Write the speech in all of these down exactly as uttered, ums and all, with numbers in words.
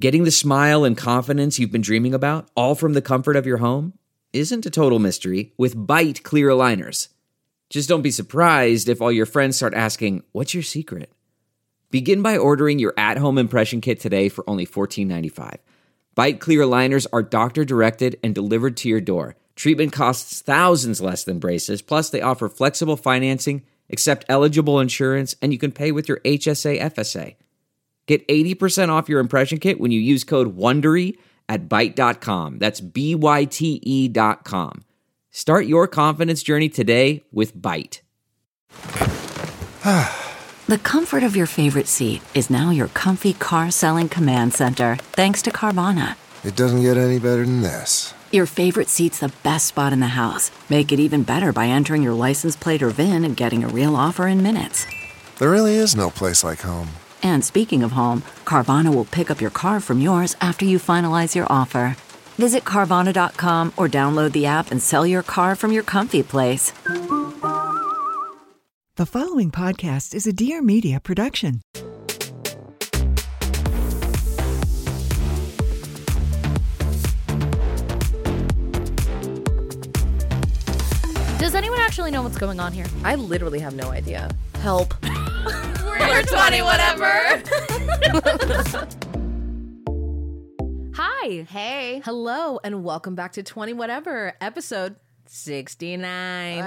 Getting the smile and confidence you've been dreaming about, all from the comfort of your home, isn't a total mystery with Byte clear aligners. Just don't be surprised if all your friends start asking, "What's your secret?" Begin by ordering your at-home impression kit today for only fourteen ninety-five. Byte clear aligners are doctor-directed and delivered to your door. Treatment costs thousands less than braces, plus they offer flexible financing, accept eligible insurance, and you can pay with your H S A F S A. Get eighty percent off your impression kit when you use code WONDERY at byte dot com. That's B Y T E dot com. Start your confidence journey today with Byte. The comfort of your favorite seat is now your comfy car-selling command center, thanks to Carvana. It doesn't get any better than this. Your favorite seat's the best spot in the house. Make it even better by entering your license plate or V I N and getting a real offer in minutes. There really is no place like home. And speaking of home, Carvana will pick up your car from yours after you finalize your offer. Visit Carvana dot com or download the app and sell your car from your comfy place. The following podcast is a Dear Media production. Does anyone actually know what's going on here? I literally have no idea. Help. We're twenty whatever. Hi. Hey. Hello, and welcome back to twenty whatever, episode sixty-nine.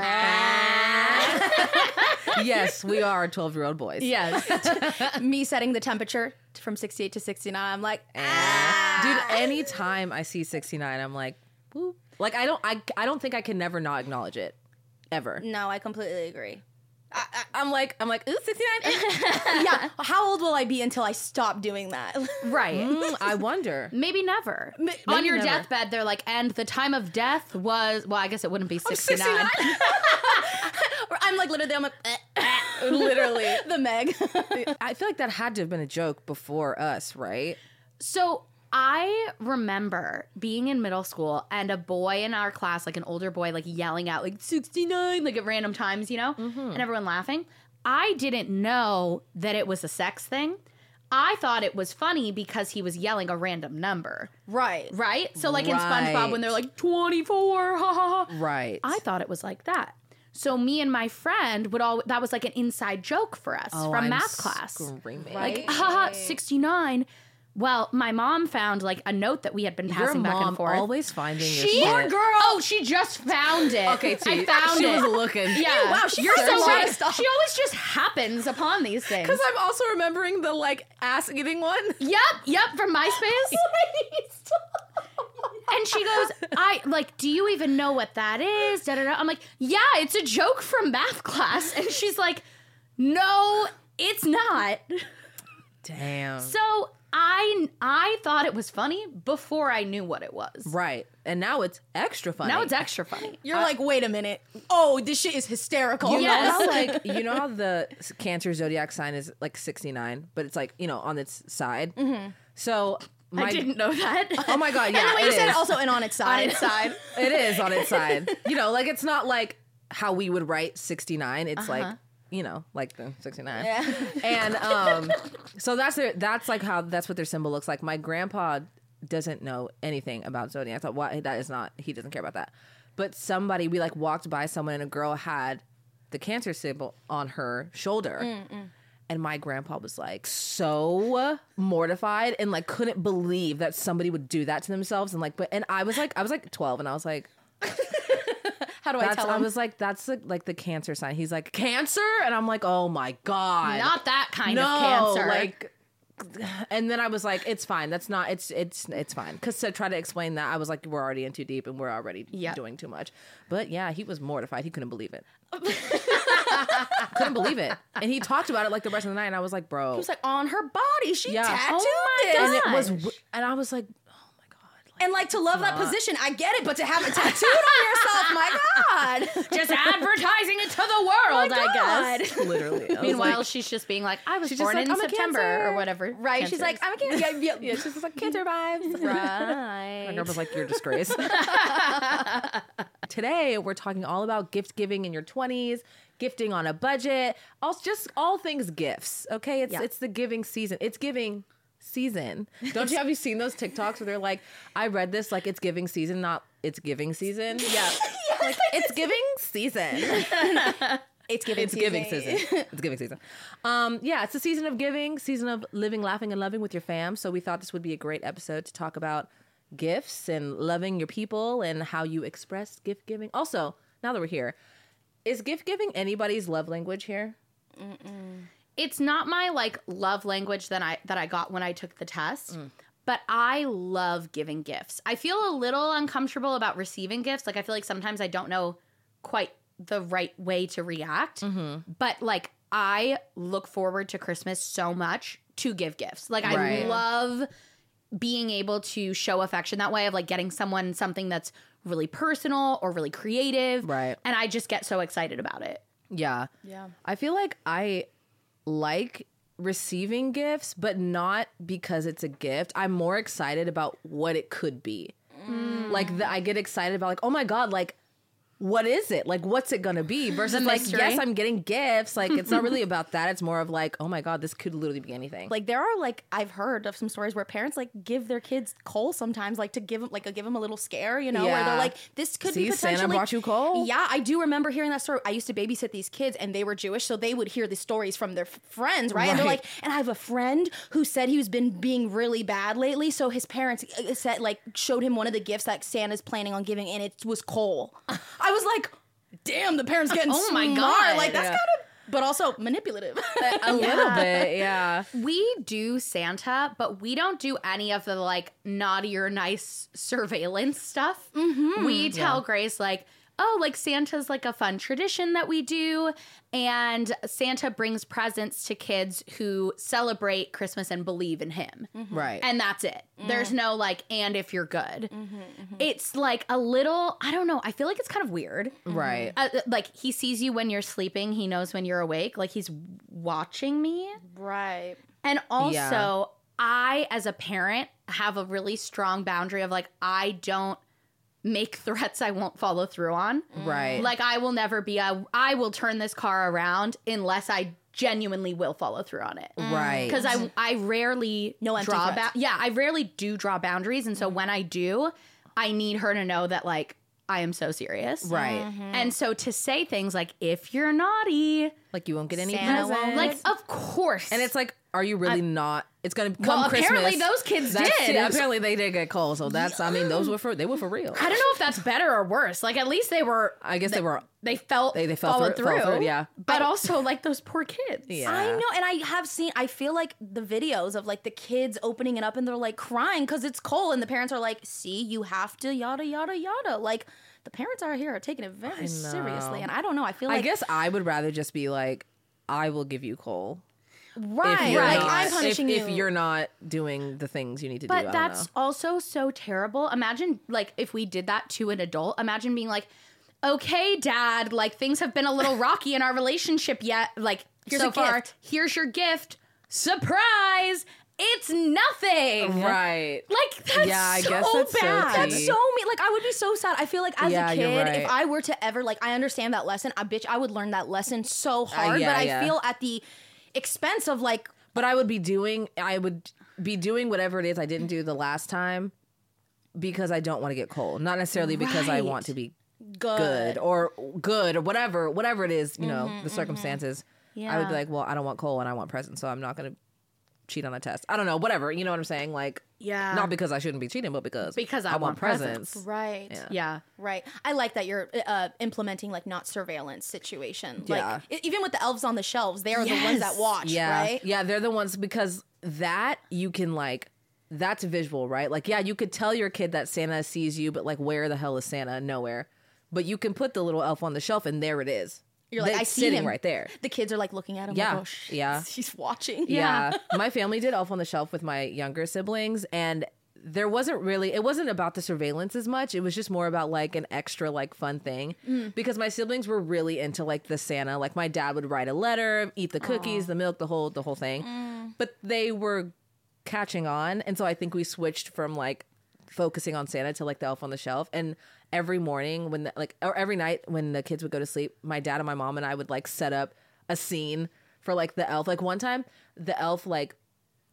Yes, we are twelve-year-old boys. Yes. Me setting the temperature from sixty-eight to sixty-nine. I'm like, ah. Dude, anytime I see sixty-nine, I'm like, whoop. Like, I don't, I, I don't think I can never not acknowledge it. Ever. No, I completely agree. I, I, I'm like, I'm like, ooh, sixty-nine. Yeah. How old will I be until I stop doing that? Right. Mm, I wonder. Maybe never. Maybe On your never. deathbed, they're like, and the time of death was, well, I guess it wouldn't be sixty-nine. I'm like, literally, I'm like, eh, eh. Literally. The Meg. I feel like that had to have been a joke before us, right? So I remember being in middle school and a boy in our class, like an older boy, like yelling out like sixty-nine, like at random times, you know, mm-hmm. and everyone laughing. I didn't know that it was a sex thing. I thought it was funny because he was yelling a random number. Right. Right? So like in Right. SpongeBob when they're like twenty-four, ha ha ha. Right. I thought it was like that. So me and my friend would all, that was like an inside joke for us Oh, from I'm math class. Screaming. Like, haha, sixty-nine. Well, my mom found like a note that we had been passing Your back mom and forth. always finding your She, shit. girl. Oh, she just found it. Okay, T. I found she it. was looking. Yeah. Wow, she You're found so a lot right. of stuff. She always just happens upon these things. Because I'm also remembering the, like, ass-eating one. Yep, yep, from MySpace. And she goes, I, like, do you even know what that is? Da, da, da. I'm like, yeah, it's a joke from math class. And she's like, no, it's not. Damn. So I I thought it was funny before I knew what it was. Right. And now it's extra funny. Now it's extra funny. You're like, wait a minute. Oh, this shit is hysterical. You Yes. know how, like, you know how the Cancer zodiac sign is like sixty-nine, but it's like, you know, on its side? Mm-hmm. So my, I didn't know that. Oh my God, yeah. And the way it you said is. it also and on its side. On its side. It is on its side. You know, like, it's not like how we would write sixty-nine. It's Uh-huh. like, you know, like the sixty-nine. Yeah. And um, so that's their, that's like how, that's what their symbol looks like. My grandpa doesn't know anything about zodiac. I thought, why? That is not, he doesn't care about that. But somebody, we like walked by someone and a girl had the Cancer symbol on her shoulder. Mm-mm. And my grandpa was like so mortified and like couldn't believe that somebody would do that to themselves. And like, but, and I was like, I was like twelve and I was like, How do I that's, tell him? I was like, that's the, like the Cancer sign. He's like, Cancer? And I'm like, oh my God. Not that kind no, of cancer. Like, and then I was like, it's fine. That's not, it's, it's, it's fine. Because to try to explain that, I was like, we're already in too deep and we're already Yep. doing too much. But yeah, he was mortified. He couldn't believe it. Couldn't believe it. And he talked about it like the rest of the night. And I was like, bro. It was like on her body. She Yeah. tattooed Oh my it. and it gosh. was, w- and I was like, oh my God. Like, And like to love that not- position, I get it, but to have it tattooed on yourself, my God. just advertising it to the world, I guess. literally. I was Meanwhile, like- she's just being like, I was She's just born like, in I'm a September Cancer. or whatever. Right? Cancer She's like, is. I'm a cancer. Yeah, yeah, yeah, she's just like Cancer vibes. right. My grandpa's like, you're a disgrace. Today, we're talking all about gift giving in your twenties, gifting on a budget, all just all things gifts. Okay, it's Yeah. it's the giving season. It's giving season. Don't you have you seen those TikToks where they're like, I read this like it's giving season, not it's giving season. Yeah, like it's giving season. It's giving It's season. giving season. It's giving season. Um, yeah, it's a season of giving, season of living, laughing, and loving with your fam. So we thought this would be a great episode to talk about gifts and loving your people and how you express gift giving. Also, now that we're here, is gift giving anybody's love language here? It's not my like love language that I that I got when I took the test. But I love giving gifts. I feel a little uncomfortable about receiving gifts. Like I feel like sometimes I don't know quite the right way to react. But like I look forward to Christmas so much to give gifts. Like I Right. love being able to show affection that way, of like getting someone something that's really personal or really creative. Right. And I just get so excited about it. Yeah. Yeah. I feel like I like receiving gifts, but not because it's a gift. I'm more excited about what it could be. Like the, I get excited about like, oh my God, like what is it? Like, what's it gonna be? Versus like, mystery. yes, I'm getting gifts. Like, it's not really about that. It's more of like, oh my God, this could literally be anything. Like there are like I've heard of some stories where parents like give their kids coal sometimes, like to give them like a, give them a little scare, you know, where Yeah. they're like, this could See, be Santa potentially. brought you coal? Yeah, I do remember hearing that story. I used to babysit these kids, and they were Jewish, so they would hear the stories from their f- friends, right? And they're Right. like, and I have a friend who said he was been being really bad lately, so his parents uh, said like showed him one of the gifts that Santa's planning on giving, and it was coal. I was like, damn, the parents getting Oh my smart. God. Like that's Yeah. kind of, but also manipulative. a little bit, yeah. We do Santa, but we don't do any of the like naughty or nice surveillance stuff. We tell Grace like, oh, like Santa's like a fun tradition that we do. And Santa brings presents to kids who celebrate Christmas and believe in him. Right. And that's it. There's no like, and if you're good. It's like a little, I don't know. I feel like it's kind of weird. right. Uh, like he sees you when you're sleeping. He knows when you're awake. Like he's watching me. Right. And also, Yeah. I, as a parent, have a really strong boundary of like, I don't make threats I won't follow through on. Right. Like, I will never be a, I will turn this car around unless I genuinely will follow through on it. Right. Because I, I rarely No empty draw, threats. ba- yeah, I rarely do draw boundaries. And so when I do, I need her to know that like, I am so serious. Right. And so to say things like, if you're naughty, Like you won't get any Santa presents. won't. like, of course. and it's like, are you really not? It's gonna come Well, Christmas. apparently those kids That's- did. yeah, apparently they did get cold. So that's. I mean, those were for they were for real. I don't know if that's better or worse. Like at least they were. I guess they were. They felt. They- they fell followed through- through. fell through, yeah. But also like those poor kids. Yeah. I know, and I have seen. I feel like the videos of like the kids opening it up and they're like crying because it's cold, and the parents are like, "See, you have to yada yada yada." Like the parents are here are taking it very seriously, and I don't know. I feel like I guess I would rather just be like, I will give you coal. right, If you're like not- I'm punishing if, you. If you're not doing the things you need to do. I But don't that's know. also so terrible. Imagine like if we did that to an adult. Imagine being like, "Okay, Dad, like things have been a little rocky in our relationship yet. Like Here's so a far, gift. here's your gift. Surprise! It's nothing. right. Like that's Yeah, I so guess that's so bad. tea. That's so mean. Like I would be so sad. I feel like as Yeah, a you're kid, right. if I were to ever like, I understand that lesson. I bitch, I would learn that lesson so hard. yeah, but I yeah. feel at the expense of like, But I would be doing. I would be doing whatever it is I didn't do the last time because I don't want to get cold. Not necessarily because I Right. want to be good. good or good or whatever. Whatever it is, you know, the circumstances. I would Yeah. be like, well, I don't want coal and I want presents, so I'm not going to cheat on a test. I don't know, whatever. You know what I'm saying? Like, Yeah. not because I shouldn't be cheating, but because Because I want, want presents. presents. Right. Yeah. Right. I like that you're uh, implementing like not surveillance situation. Yeah. Like e- even with the elves on the shelves, they are the ones that Yes. watch, Yeah, right? yeah, they're the ones because that you can like. That's visual, right? Like, yeah, you could tell your kid that Santa sees you, but like, where the hell is Santa? Nowhere. But you can put the little elf on the shelf, and there it is. You're like, It's I see sitting him right there. The kids are like looking at him. Yeah. Like, oh, shit, Yeah. He's watching. Yeah. My family did Elf on the Shelf with my younger siblings, and there wasn't really, it wasn't about the surveillance as much. It was just more about like an extra like fun thing because my siblings were really into like the Santa. Like my dad would write a letter, eat the cookies, the milk, the whole, the whole thing. But they were catching on. And so I think we switched from like focusing on Santa to like the Elf on the Shelf. And every morning when the, like, or every night when the kids would go to sleep, my dad and my mom and I would like set up a scene for like the elf. Like one time the elf like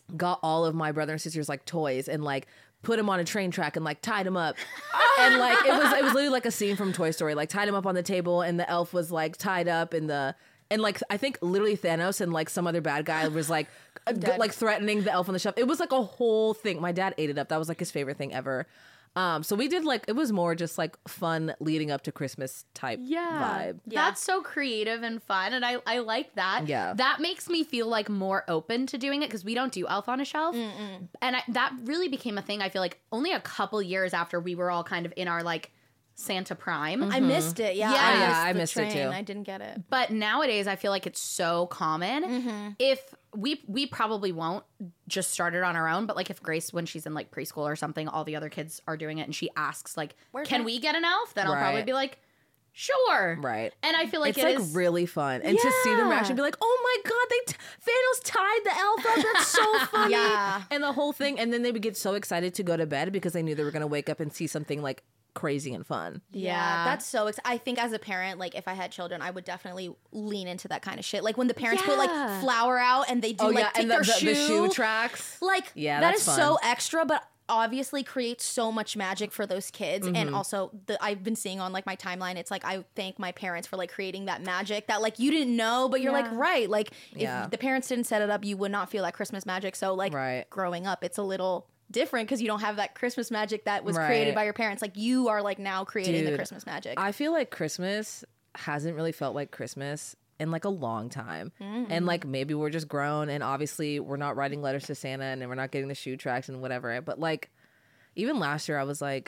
got all of my brother and sisters like toys and like put them on a train track and like tied them up. And like it was it was literally like a scene from Toy Story. Like tied him up on the table and the elf was like tied up in the and like I think literally Thanos and like some other bad guy was like uh, like threatening the elf on the shelf. It was like a whole thing. My dad ate it up. That was like his favorite thing ever. Um, so we did like it was more just like fun leading up to Christmas type vibe. Yeah. That's so creative and fun, and I, I like that. Yeah. That makes me feel like more open to doing it because we don't do Elf on a Shelf. Mm-mm. And I, that really became a thing, I feel like, only a couple years after we were all kind of in our like Santa prime. I missed it. Yeah, Yeah. I Yeah, missed, I the missed it, train. too. I didn't get it. But nowadays, I feel like it's so common. If we we probably won't just start it on our own, but like if Grace, when she's in like preschool or something, all the other kids are doing it, and she asks like, Where's "Can that?" we get an elf?" Then I'll Right. probably be like, "Sure." Right. And I feel like It's it like is- really fun. And to see them reaction, be like, oh my God, they t- Thanos tied the elf up. That's so funny. Yeah. And the whole thing. And then they would get so excited to go to bed because they knew they were going to wake up and see something like crazy and fun. Yeah, Yeah. that's so. Ex- I think as a parent, like if I had children, I would definitely lean into that kind of shit. Like when the parents put like Yeah. flour out and they do like take and their the, the, shoe, the shoe tracks. like Yeah, that that's is fun. so extra, but obviously creates so much magic for those kids. Mm-hmm. And also, the I've been seeing on like my timeline, it's like I thank my parents for like creating that magic that like you didn't know, but you're like Yeah. right. Like if Yeah. the parents didn't set it up, you would not feel that Christmas magic. So like Right. growing up, it's a little different because you don't have that Christmas magic that was created Right. by your parents. Like you are like now creating the Dude, Christmas magic. I feel like Christmas hasn't really felt like Christmas in like a long time. Mm-hmm. And like maybe we're just grown and obviously we're not writing letters to Santa and we're not getting the shoe tracks and whatever. But like even last year I was like,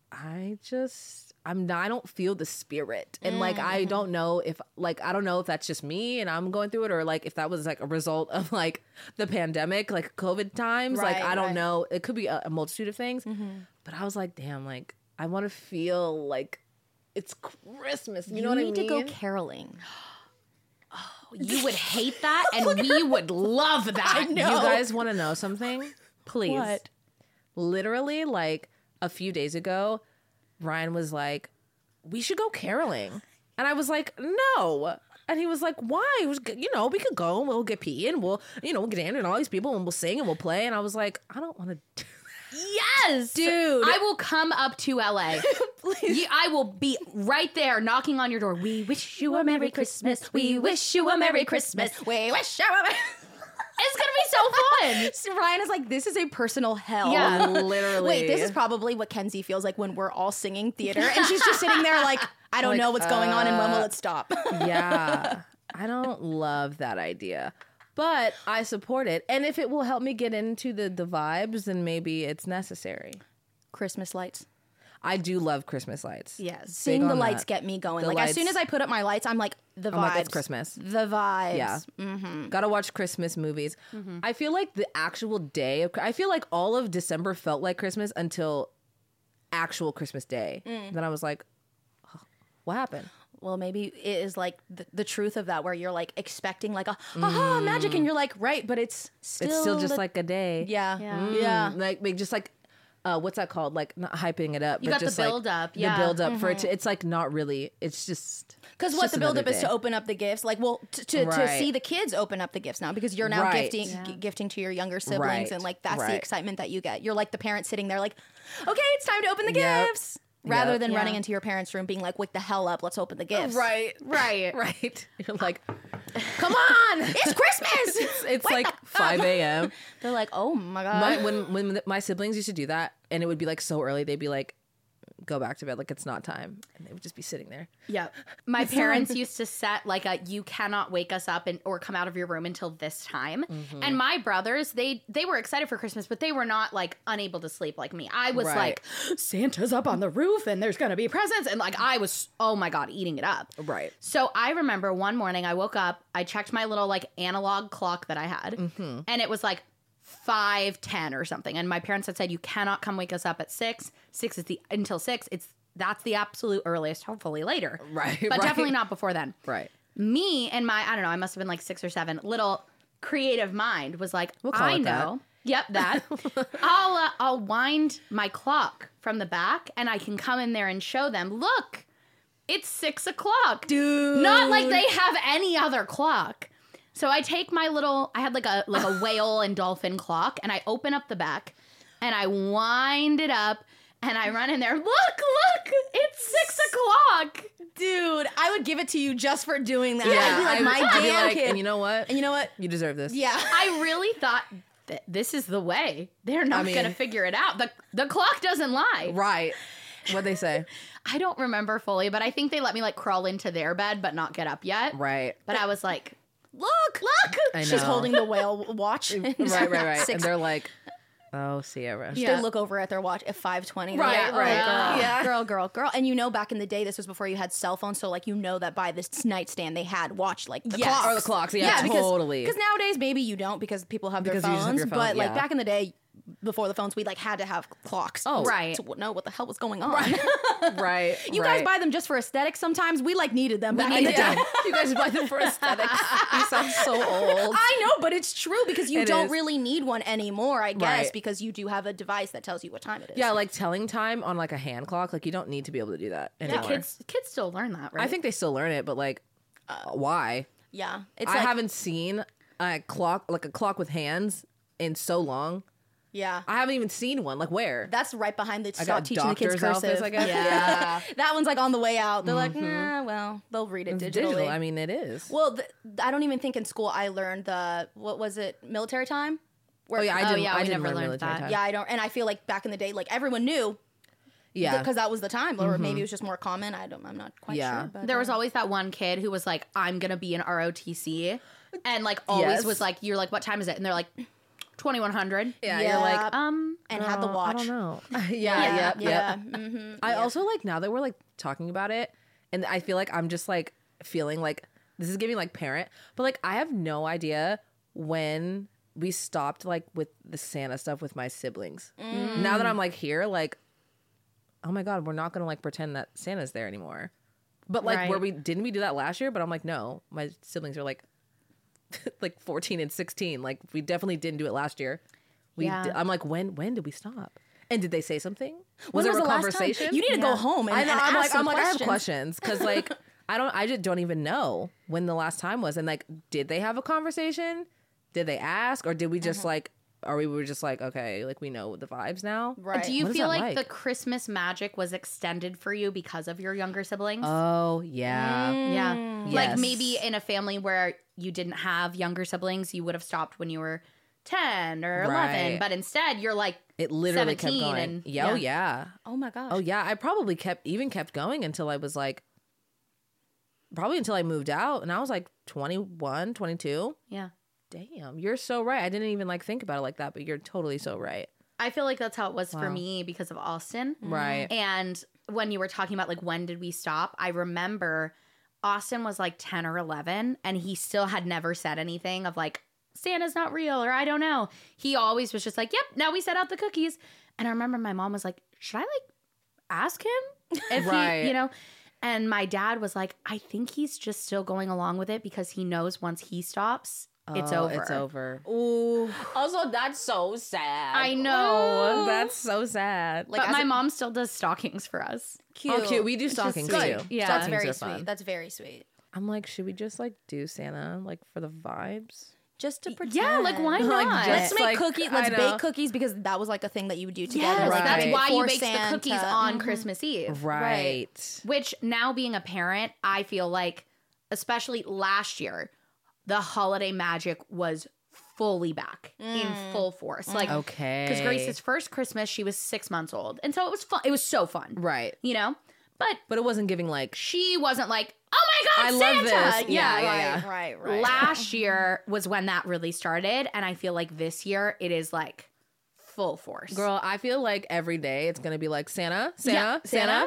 I just I'm not, I don't feel the spirit. And like I Mm-hmm. don't know if like I don't know if that's just me and I'm going through it or like if that was like a result of like the pandemic, like COVID times. like Right, I don't right. know. It could be a, a multitude of things. Mm-hmm. But I was like, damn, like I want to feel like it's Christmas. You, you know what I need mean? to go caroling. You would hate that, and we would love that. You guys want to know something? Please. What? Literally, like a few days ago, Ryan was like, "We should go caroling," and I was like, "No." And he was like, "Why?" It was, you know, we could go and we'll get pee and we'll, you know, we'll get in and all these people and we'll sing and we'll play. And I was like, I don't want to. Yes, Dude. I will come up to L A. You, I will be right there knocking on your door. We wish you a Merry Christmas. We wish you a Merry Christmas. We wish you a Merry It's gonna be so fun. Ryan is like, this is a personal hell. Yeah. Literally. Wait, this is probably what Kenzie feels like when we're all singing theater. And she's just sitting there like, I don't Like, know what's going on and when will it stop? Yeah. I don't love that idea. But I support it. And if it will help me get into the, the vibes, then maybe it's necessary. Christmas lights. I do love Christmas lights. Yes. Seeing Big the on lights that. get me going. The like as soon lights. as I put up my lights, I'm like, the vibes. I'm like, it's Christmas. The vibes. Yeah. Mm-hmm. Gotta watch Christmas movies. I feel like the actual day of, I feel like all of December felt like Christmas until actual Christmas Day. Then I was like, oh, what happened? Well, maybe it is like the, the truth of that, where you're like expecting like a aha magic, and you're like, right, but it's still It's still just the- like a day. yeah, Yeah. yeah. Mm, like, like just like uh what's that called, like not hyping it up You but got the just like build-up, yeah. the build up for it to, it's like not really, it's just Because it's what just the buildup another is to day. open up the gifts, like well, to to, to Right. see the kids open up the gifts now, because you're now Right. gifting Yeah. g- gifting to your younger siblings, Right. and like that's the Right. excitement that you get. You're like the parent sitting there, like, okay, it's time to open the Yep. gifts, rather Yep. than Yeah. running into your parents' room, being like, wake the hell up, let's open the gifts. right Right. right you're like, come on, It's Christmas. it's, it's Wake like up. five a.m. They're like, oh my god. my, when when my siblings used to do that and it would be like so early, they'd be like, go back to bed, like it's not time, and they would just be sitting there. Yep. My parents used to set like a you cannot wake us up and or come out of your room until this time. Mm-hmm. And my brothers, they they were excited for Christmas, but they were not like unable to sleep like me. I was Right. like, Santa's up on the roof and there's gonna be presents. And like I was, oh my God, eating it up. Right. So I remember one morning I woke up, I checked my little like analog clock that I had, Mm-hmm. and it was like five ten or something. And my parents had said, you cannot come wake us up at six. Six is the until six. It's that's the absolute earliest, hopefully later. Right, But right. definitely not before then. Right. Me and my, I don't know, I must have been like six or seven, little creative mind was like, We'll call I it that. know. Yep, that. I'll uh, I'll wind my clock from the back and I can come in there and show them, look, it's six o'clock. Dude. Not like they have any other clock. So I take my little, I had like a like a whale and dolphin clock, and I open up the back, and I wind it up, and I run in there. Look, look, it's six o'clock. Dude, I would give it to you just for doing that. Yeah, I'd be like, I- my I'd be damn like, kid. and you know what? And you know what? You deserve this. Yeah. I really thought that this is the way. They're not I mean- gonna figure it out. The the clock doesn't lie. Right. What'd they say? I don't remember fully, but I think they let me like crawl into their bed, but not get up yet. Right. But I was like, Look, look. I She's know. holding the whale watch. Right, right, right. Six. And they're like, oh, Sierra. Yeah. They look over at their watch at five twenty. Right, yeah, right. Oh, girl. Yeah. Girl, girl, girl. And you know, back in the day, this was before you had cell phones. So, like, you know that by this nightstand, they had watched, like, the Yes. clocks. Or the clocks, yeah, because, totally. Because nowadays, maybe you don't because people have Because their you just have phones. your phone, But, like, yeah. back in the day, before the phones, we, like, had to have clocks. Oh. right. To know what the hell was going on. Right. You right. guys buy them just for aesthetics sometimes. We, like, needed them back in the Yeah. day. You guys buy them for aesthetics. You sound so old. I know, but it's true because you It don't is. really need one anymore, I guess, Right. because you do have a device that tells you what time it is. Yeah, like telling time on like a hand clock. Like you don't need to be able to do that anymore. Kids kids still learn that, right? I think they still learn it, but like, uh, why? Yeah. It's I like, haven't seen a clock like a clock with hands in so long. yeah. I haven't even seen one. Like where? That's right behind the I stop got teaching the kids doctor's cursive. office, I guess. Yeah. That one's like on the way out. They're like, nah, well, they'll read it It's digitally. digital. I mean, it is. well, th- I don't even think in school I learned the, what was it, military time? Where, oh yeah, I Oh, didn't. yeah, I we didn't never learn learned military that. time. Yeah, I don't, and I feel like back in the day, like everyone knew yeah. because that was the time, or maybe it was just more common. I don't, I'm not quite Yeah. sure. But, there was uh, always that one kid who was like, I'm gonna be an R O T C, and like always Yes. was like, you're like, what time is it? And they're like, twenty-one hundred. yeah, yeah, you're like, Um, and had the "Oh, watch. I don't know. yeah, Yeah, yeah, yeah. yeah. Mm-hmm. I also like now that we're like talking about it, and I feel like I'm just like feeling like this is giving like parent, but like I have no idea when we stopped like with the Santa stuff with my siblings. Now that I'm like here, like, oh my god, we're not gonna like pretend that Santa's there anymore. But like, Right. were we? Didn't we do that last year? But I'm like, no, my siblings are like, like fourteen and sixteen. Like, we definitely didn't do it last year. We, Yeah. di- I'm like, when? When did we stop? And did they say something? When there was a the last time? conversation? You need to go home and, I know. and I'm ask like, some I'm like, questions. I have questions because like, I don't, I just don't even know when the last time was, and like, did they have a conversation? Did they ask, or did we just like, or we were just like, okay, like we know the vibes now, Right. do you What is feel that like, like? the Christmas magic was extended for you because of your younger siblings? Oh yeah, yeah, Yes. like maybe in a family where you didn't have younger siblings, you would have stopped when you were ten or eleven, Right. but instead you're like it literally kept seventeen going. and- yeah, oh yeah. yeah, Oh my gosh. oh yeah. I probably kept even kept going until I was like, probably until I moved out, and I was like twenty-one, twenty-two. yeah. Damn, you're so right. I didn't even like think about it like that, but you're totally so right. I feel like that's how it was for Wow. me because of Austin. Right. And when you were talking about like when did we stop, I remember Austin was like ten or eleven and he still had never said anything of like Santa's not real or I don't know. He always was just like, yep, now we set out the cookies. And I remember my mom was like, should I like ask him if Right. he, you know? And my dad was like, I think he's just still going along with it because he knows once he stops, it's Oh, over. It's over. Ooh. Also, that's so sad. I know. That's so sad. Like, but as my a- mom still does stockings for us. Cute. Oh, cute. We do It's just stockings sweet. too. Yeah. That's Stockings very are sweet. fun. That's very sweet. I'm like, should we just like do Santa like for the vibes? Just to pretend. Yeah, like why Like, not? Let's just, make like, cookies. I Let's know. bake cookies because that was like a thing that you would do together. Yes, like, that's Right. why you for bake the Santa. cookies on Christmas Eve. Right. Which now being a parent, I feel like, especially last year, the holiday magic was fully back in full force. Like, Okay. because Grace's first Christmas, she was six months old, and so it was fun. It was so fun, Right. you know. But But it wasn't giving like. she wasn't like, "Oh my I god, love Santa!" this. Yeah, yeah, yeah. Right, right, right. Last year was when that really started, and I feel like this year it is like full force. Girl, I feel like every day it's gonna be like Santa, Santa, Yeah, Santa.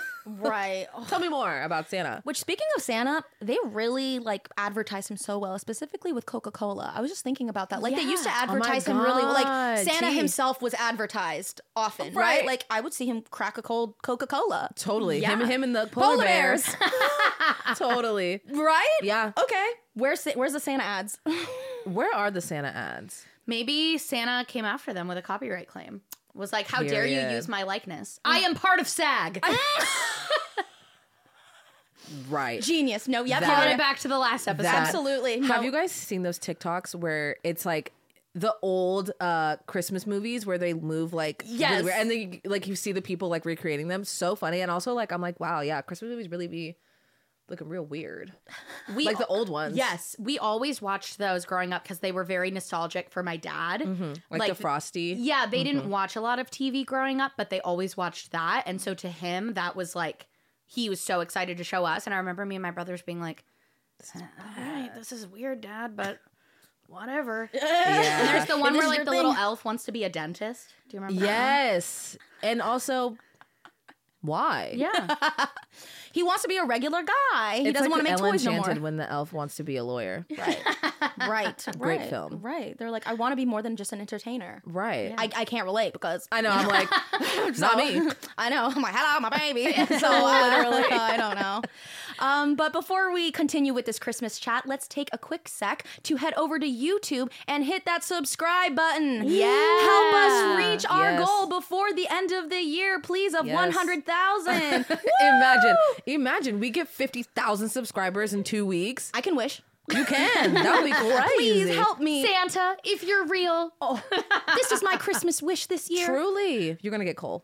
Right. Oh. Tell me more about Santa. Which, speaking of Santa, they really like advertise him so well, specifically with Coca Cola. I was just thinking about that. Like they used to Yeah. Oh my advertise him really well. Like God, Santa tea. himself was advertised often, right? Right. Like I would see him crack a cold Coca Cola. Totally. Yeah. Him, him, and the polar, Polar bears. bears. Totally. Right? Yeah. Okay. Where's Sa- where's the Santa ads? Where are the Santa ads? Maybe Santa came after them with a copyright claim. Was like, how dare you Period. use my likeness? I am part of SAG. Right. Genius. No, yep. That- you're Brought right. it back to the last episode. That- Absolutely. Have No. you guys seen those TikToks where it's like the old uh Christmas movies where they move like really Yes. weird, and then like you see the people like recreating them? So funny. And also like I'm like, wow, yeah, Christmas movies really be looking real weird. We Like the old ones. Yes, we always watched those growing up because they were very nostalgic for my dad. Like, the Frosty. Yeah, they didn't watch a lot of T V growing up, but they always watched that. And so to him, that was like, he was so excited to show us. And I remember me and my brothers being like, all right, this is weird, Dad, but whatever. Yeah. And there's the one This where is like your the little thing. elf wants to be a dentist. Do you remember that Yes. And also, why? one? Yeah. He wants to be a regular guy. He It's doesn't like want to make Ellen toys no Enchanted more. when the elf wants to be a lawyer. Right. Right. Great right, film. Right. They're like, I want to be more than just an entertainer. Right. I, I can't relate because I know. I'm like, so- not me. I know. I'm like, hello, my baby. so literally, I don't know. Um, but before we continue with this Christmas chat, let's take a quick sec to head over to YouTube and hit that subscribe button. Yeah. Help us reach our Yes. goal before the end of the year, please, of Yes. one hundred thousand. Imagine, imagine we get fifty thousand subscribers in two weeks. I can wish. You can. That would be crazy. Please help me. Santa, if you're real. Oh, this is my Christmas wish this year. Truly, you're gonna get coal.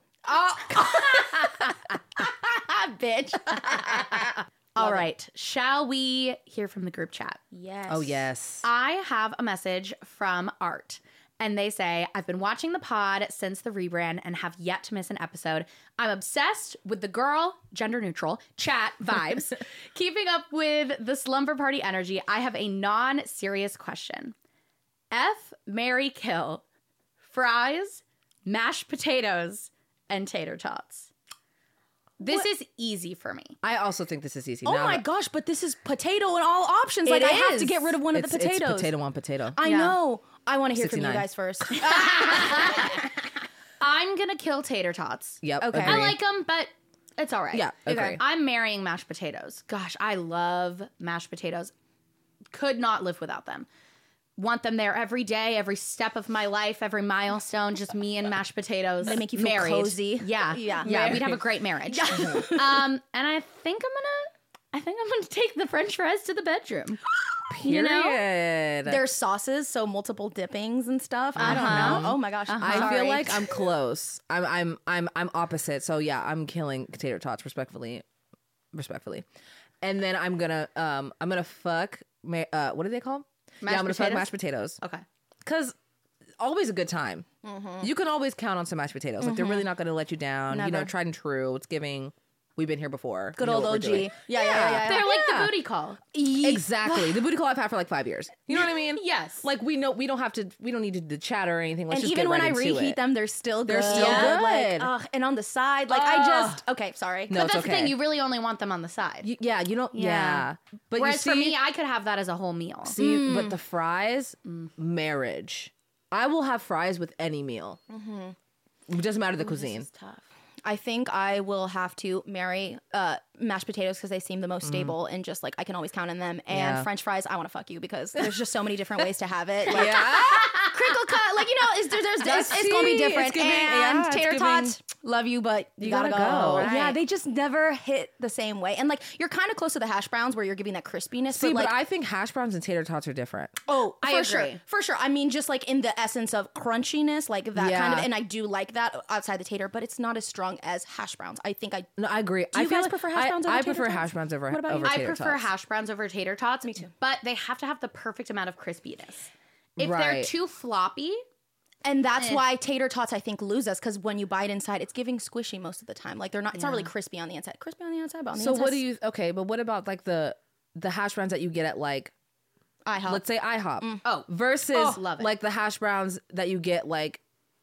Bitch. All right. Shall we hear from the group chat? Yes. Oh yes. I have a message from Art, and they say, I've been watching the pod since the rebrand and have yet to miss an episode. I'm obsessed with the girl, gender neutral, chat vibes. Keeping up with the slumber party energy, I have a non-serious question. F, marry, kill, fries, mashed potatoes, and tater tots. This is easy for me. I also think this is easy. Oh Now my that- gosh, but this is potato in all options. It Like I have to is. get rid of one of It's, the potatoes. it's potato on potato. I Yeah. know. I want to hear from you sixty-nine. guys first. I'm going to kill tater tots. Yep. Okay. agree. I like them, but it's all right. Yeah, agree. I'm marrying mashed potatoes. Gosh, I love mashed potatoes. Could not live without them. Want them there every day, every step of my life, every milestone, just me and mashed potatoes. They make you feel married. cozy. Yeah. Yeah. Yeah. We'd have a great marriage. um, and I think I'm gonna I think I'm gonna take the French fries to the bedroom. You know? Period. There's sauces, so multiple dippings and stuff. I don't Uh-huh. know. Oh my gosh. I Sorry. feel like I'm close. I'm I'm I'm I'm opposite. So yeah, I'm killing tater tots respectfully, respectfully, and then I'm gonna um I'm gonna fuck. Ma- uh, what do they call? 'em? Mashed yeah, I'm gonna fuck potatoes? mashed potatoes. Okay. Cause always a good time. You can always count on some mashed potatoes. Like they're really not gonna let you down. You know, Never. tried and true. It's giving. We've been here before. good We know old what we're O G. doing. Yeah, yeah, yeah, yeah. They're like Yeah. the booty call. Exactly. The booty call I've had for like five years. You know what I mean? Yes. Like we know we don't have to. We don't need to, to chat or anything. Let's And just even get when right I into reheat it. them, they're still good. They're still Yeah. good. Like, ugh, and on the side, like I just okay. Sorry. No, But it's that's the okay. thing, you really only want them on the side. You- yeah, you don't. Yeah, but Whereas you see, for me, I could have that as a whole meal. see, but the fries, marriage. I will have fries with any meal. It doesn't matter the cuisine. Tough. I think I will have to marry uh, mashed potatoes because they seem the most stable and just like I can always count on them. And Yeah. French fries, I want to fuck you because there's just so many different ways to have it. Like, Yeah, crinkle cut, like you know, it's, there's, there's, it's, it's gonna be See, it's different. giving- and yeah, it's tater giving- tots, love you, but you, You gotta, gotta go. go. Yeah, Right. they just never hit the same way. And like you're kind of close to the hash browns where you're giving that crispiness. see, but like, but I think hash browns and tater tots are different. oh, I for agree. sure, for sure. I mean, just like in the essence of crunchiness, like that Yeah. kind of. And I do like that outside the tater, but it's not as strong as hash browns. I think I. No, I agree. Do I you feel guys like- prefer hash I- browns over I tater prefer tots? hash browns over What about you? over I tater prefer tots. hash browns over tater tots. Me too. But they have to have the perfect amount of crispiness. If they're Right. too floppy, And that's Eh. why tater tots, I think, lose us because when you bite inside, it's giving squishy most of the time. Like they're not. It's not really crispy on the inside. Crispy on the outside, but on the So inside. what do you? Okay, but what about like the the hash browns that you get at like IHOP. let's say IHOP Mm. Oh. versus Oh, love it. like the hash browns that you get like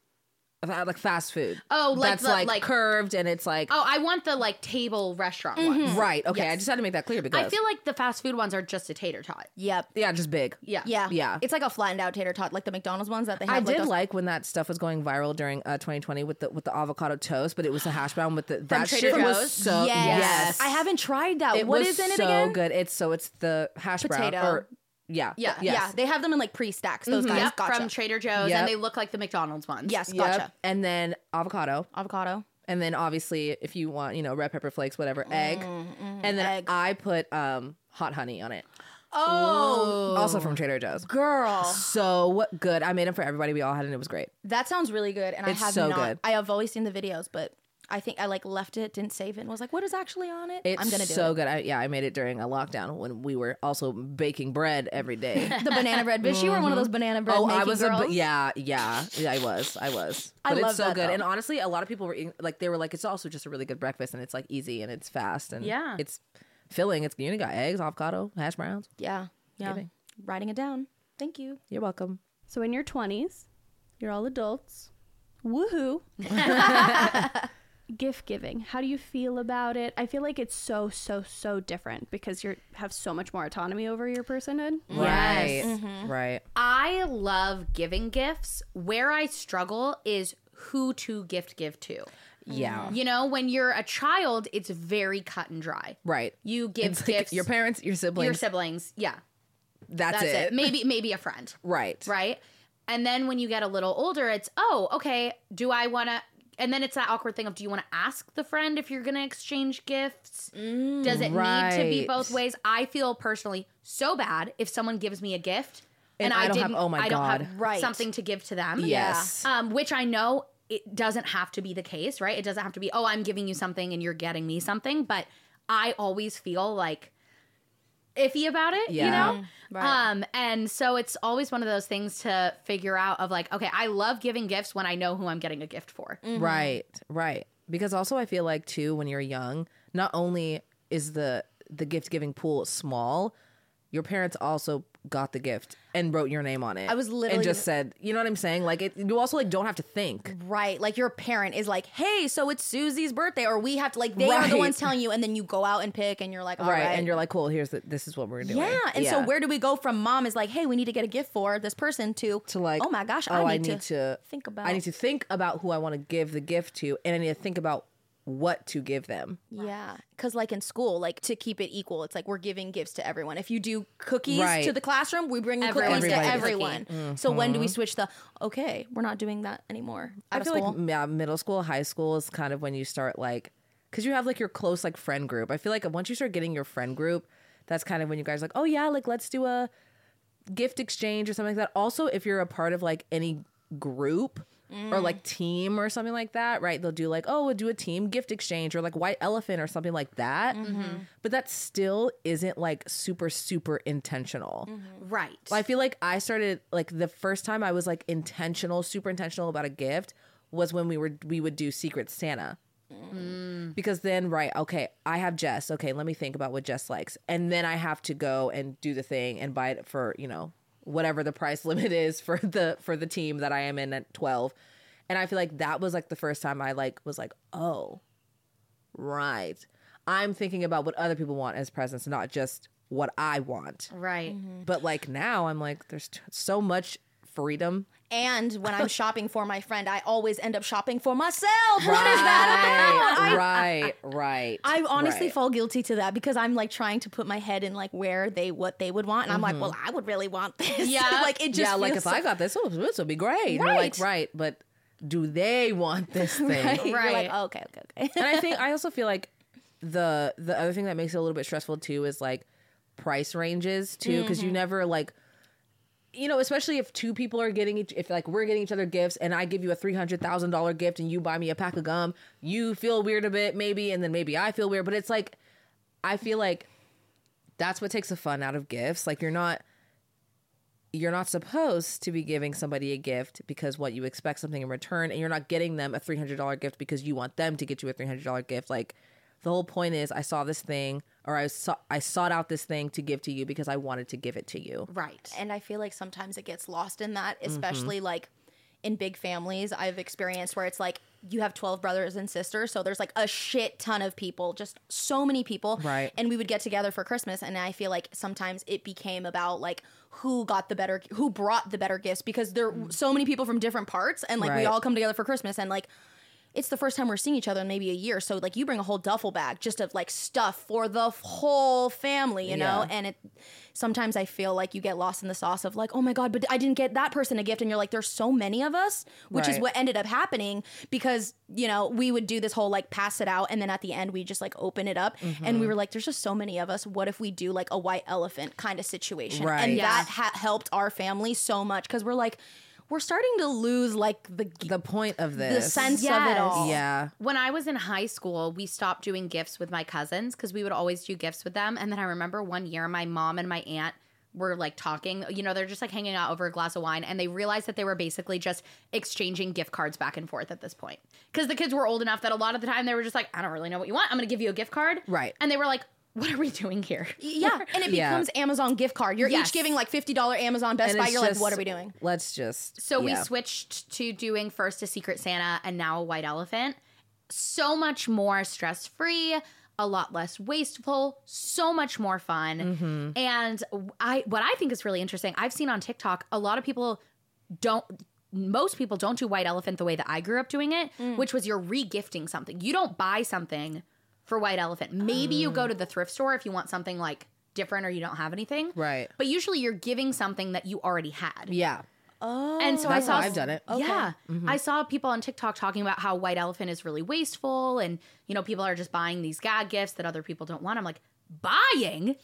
uh, like fast food. Oh, like that's the- like, like- curved and it's like oh, I want the like table restaurant ones. right. Okay, I Yes. just had to make that clear because I feel like the fast food ones are just a tater tot. Yep. yeah, just big. Yeah. Yeah. Yeah. It's like a flattened out tater tot, like the McDonald's ones that they have. I like did those- like when that stuff was going viral during uh, twenty twenty with the with the avocado toast, but it was a hash brown with the that Trader shit was Joe's? so yes. yes. I haven't tried that. It what was is in it so again? good. It's so it's the hash Potato. brown or yeah Yeah. yes. Yeah. They have them in like pre stacks. Those guys. Yep, Gotcha. from Trader Joe's, Yep. and they look like the McDonald's ones. yes. Yep. Gotcha. And then avocado. Avocado. And then obviously, if you want, you know, red pepper flakes, whatever, egg. Mm-hmm. And then egg. I put um, hot honey on it. Oh, Also from Trader Joe's. girl. So good. I made them for everybody. We all had it and it was great. That sounds really good. And It's I have so not. good. I have always seen the videos, but I think I like left it, didn't save it, and was like, what is actually on it? It's I'm going to do so it. good. I, yeah, I made it during a lockdown when we were also baking bread every day. The banana bread. Bitch, you were one of those banana bread Oh, making I was girls. a b- yeah, yeah, yeah. I was, I was. I But love it's so that, good. though. And honestly, a lot of people were eating, like they were like, it's also just a really good breakfast, and it's like easy and it's fast and Yeah. it's filling. It's you got eggs, avocado, hash browns. Yeah. Yeah. Kidding. Writing it down. Thank you. You're welcome. So in your twenties, you're all adults. Woohoo. Gift giving. How do you feel about it? I feel like it's so, so, so different because you have so much more autonomy over your personhood. Right, Mm-hmm. right. I love giving gifts. Where I struggle is who to gift give to. Yeah, You know, when you're a child, it's very cut and dry. right. You give It's like gifts. your parents, your siblings. your siblings. Yeah. that's, That's it. it. Maybe maybe a friend. Right. Right? And then when you get a little older, it's, oh, okay, do I want to and then it's that awkward thing of, do you want to ask the friend if you're going to exchange gifts? Does it need to be right. both ways? I feel personally so bad if someone gives me a gift And and, I I, don't have- didn't oh my I don't God. have Right. something to give to them. Yes. Um, which I know it doesn't have to be the case, right? It doesn't have to be, oh, I'm giving you something and you're getting me something, but I always feel like iffy about it, Yeah. you know? Right. Um, and so it's always one of those things to figure out of like, okay, I love giving gifts when I know who I'm getting a gift for. Right, right. Because also I feel like too when you're young, not only is the the gift giving pool small, your parents also got the gift and wrote your name on it. I was literally- and just said, you know what I'm saying? Like it, you also like don't have to think. Right. Like your parent is like, hey, so it's Susie's birthday. Or we have to, like, they are the Right. ones telling you. And then you go out and pick and you're like, all Right. right. And you're like, cool, here's the, this is what we're doing. yeah. And so where do we go from mom is like, hey, we need to get a gift for this person to, to like, oh my gosh, oh, I need, I need to, to think about. I need to think about who I want to give the gift to, and I need to think about what to give them. Yeah. Because like in school, like to keep it equal, it's like we're giving gifts to everyone. If you do cookies Right. to the classroom, we bring Everyone cookies to gets a everyone. So when do we switch the, okay, we're not doing that anymore out I of feel school? like yeah, middle school, high school is kind of when you start like, because you have like your close like friend group. I feel like once you start getting your friend group, that's kind of when you guys are like, oh yeah, like let's do a gift exchange or something like that. Also, if you're a part of like any group or like team or something like that, right? They'll do like, oh, we'll do a team gift exchange or like White Elephant or something like that. But that still isn't like super, super intentional. Right. Well, I feel like I started like the first time I was like intentional, super intentional about a gift was when we were we would do Secret Santa. Because then, right, okay, I have Jess. Okay, let me think about what Jess likes. And then I have to go and do the thing and buy it for, you know, whatever the price limit is for the for the team that I am in at twelve. And I feel like that was like the first time I like was like, oh, right. I'm thinking about what other people want as presents, not just what I want. right. But like now I'm like, there's t- so much freedom. And when I'm shopping for my friend, I always end up shopping for myself. What is that about? I, Right, right. I honestly right. fall guilty to that because I'm like trying to put my head in like where they what they would want, and I'm like, well, I would really want this. Yeah. like it just yeah, like feels if so- I got this, oh, this would be great. And you're like, Right. right, but do they want this thing? right. You're Right. like, oh, okay, okay, okay. And I think I also feel like the the other thing that makes it a little bit stressful too is like price ranges too, because you never like, you know, especially if two people are getting each, if like we're getting each other gifts and I give you a three hundred thousand dollar gift and you buy me a pack of gum, you feel weird a bit maybe, and then maybe I feel weird, but it's like I feel like that's what takes the fun out of gifts. Like you're not you're not supposed to be giving somebody a gift because what you expect something in return, and you're not getting them a three hundred dollar gift because you want them to get you a three hundred dollar gift. Like the whole point is I saw this thing or I saw I sought out this thing to give to you because I wanted to give it to you. Right. And I feel like sometimes it gets lost in that, especially like in big families. I've experienced where it's like you have twelve brothers and sisters, so there's like a shit ton of people, just so many people. Right. And we would get together for Christmas, and I feel like sometimes it became about like who got the better, who brought the better gifts, because there are so many people from different parts, and like we Right. all come together for Christmas, and like it's the first time we're seeing each other in maybe a year. So like you bring a whole duffel bag just of like stuff for the f- whole family, you know? Yeah. And it sometimes I feel like you get lost in the sauce of like, oh my God, but I didn't get that person a gift. And you're like, there's so many of us, which is Right. what ended up happening because, you know, we would do this whole like pass it out. And then at the end, we just like open it up. Mm-hmm. And we were like, there's just so many of us. What if we do like a white elephant kind of situation? Right. And Yeah. that ha- helped our family so much because we're like, we're starting to lose like the The point of the this. sense of Yes. it all. Yeah. When I was in high school, we stopped doing gifts with my cousins because we would always do gifts with them. And then I remember one year, my mom and my aunt were like talking, you know, they're just like hanging out over a glass of wine. And they realized that they were basically just exchanging gift cards back and forth at this point. Because the kids were old enough that a lot of the time they were just like, I don't really know what you want. I'm going to give you a gift card. Right. And they were like, what are we doing here? Yeah, and it Yeah. becomes Amazon gift card. You're Yes. each giving like fifty dollars Amazon Best And Buy. it's You're just- like, what are we doing? Let's just. So we yeah. switched to doing first a Secret Santa and now a White Elephant. So much more stress free, a lot less wasteful, so much more fun. Mm-hmm. And I, what I think is really interesting, I've seen on TikTok a lot of people don't. Most people don't do White Elephant the way that I grew up doing it, Mm. which was you're re-gifting something. You don't buy something for White Elephant. Maybe you Mm. go to the thrift store if you want something like different or you don't have anything. Right. But usually you're giving something that you already had. Yeah. And so That's I saw how I've done it. Yeah. I saw people on TikTok talking about how White Elephant is really wasteful and, you know, people are just buying these gag gifts that other people don't want. I'm like, buying?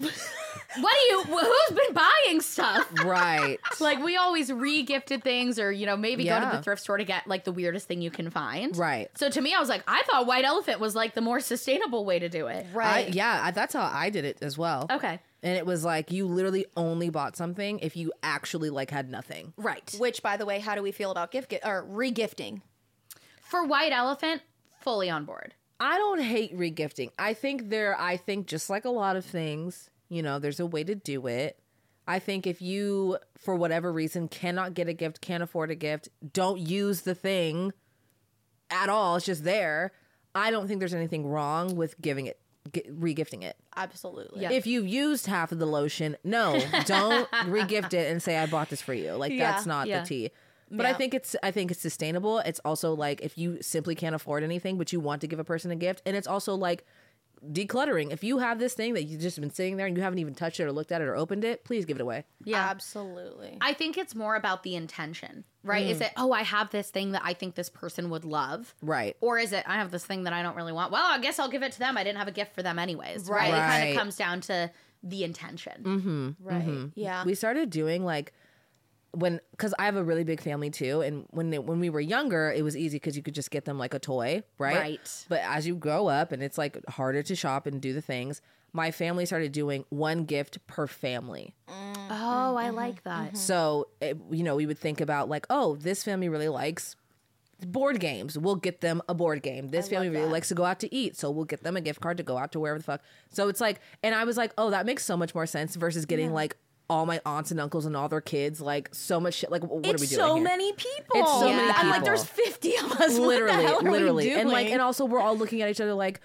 What do you, who's been buying stuff? Right. Like, we always re-gifted things or, you know, maybe go to Yeah. the thrift store to get, like, the weirdest thing you can find. Right. So to me, I was like, I thought White Elephant was, like, the more sustainable way to do it. I, yeah, I, that's how I did it as well. Okay. And it was like you literally only bought something if you actually like had nothing. Right. Which, by the way, how do we feel about gift gi- or re-gifting? For White Elephant, fully on board. I don't hate regifting. I think there, I think just like a lot of things, you know, there's a way to do it. I think if you, for whatever reason, cannot get a gift, can't afford a gift, don't use the thing at all. It's just there. I don't think there's anything wrong with giving it, get, regifting it. Absolutely. Yeah. If you've used half of the lotion, no, don't regift it and say I bought this for you. Like Yeah, that's not yeah. the tea. But I Yeah. think it's I think it's sustainable. It's also like if you simply can't afford anything, but you want to give a person a gift, and it's also like decluttering. If you have this thing that you've just been sitting there and you haven't even touched it or looked at it or opened it, please give it away. Yeah. Absolutely. I think it's more about the intention, right? Is it, oh, I have this thing that I think this person would love? Right. Or is it, I have this thing that I don't really want? Well, I guess I'll give it to them. I didn't have a gift for them anyways, right? It kind Right. of comes down to the intention. Mm-hmm. right. Yeah. We started doing like when because I have a really big family too, and when they, when we were younger, it was easy because you could just get them like a toy, right? Right. But as you grow up and it's like harder to shop and do the things, my family started doing one gift per family. Oh, I like that. So it, you know, we would think about like, oh, this family really likes board games. We'll get them a board game. This family really likes to go out to eat, so we'll get them a gift card to go out to wherever the fuck. So it's like, and I was like, oh, that makes so much more sense versus getting like all my aunts and uncles and all their kids like so much shit. Like, what it's are we doing so here? many people. It's so many I'm like, people. there's fifty of us. Literally, what the hell are literally, we doing? and like, and also we're all looking at each other like,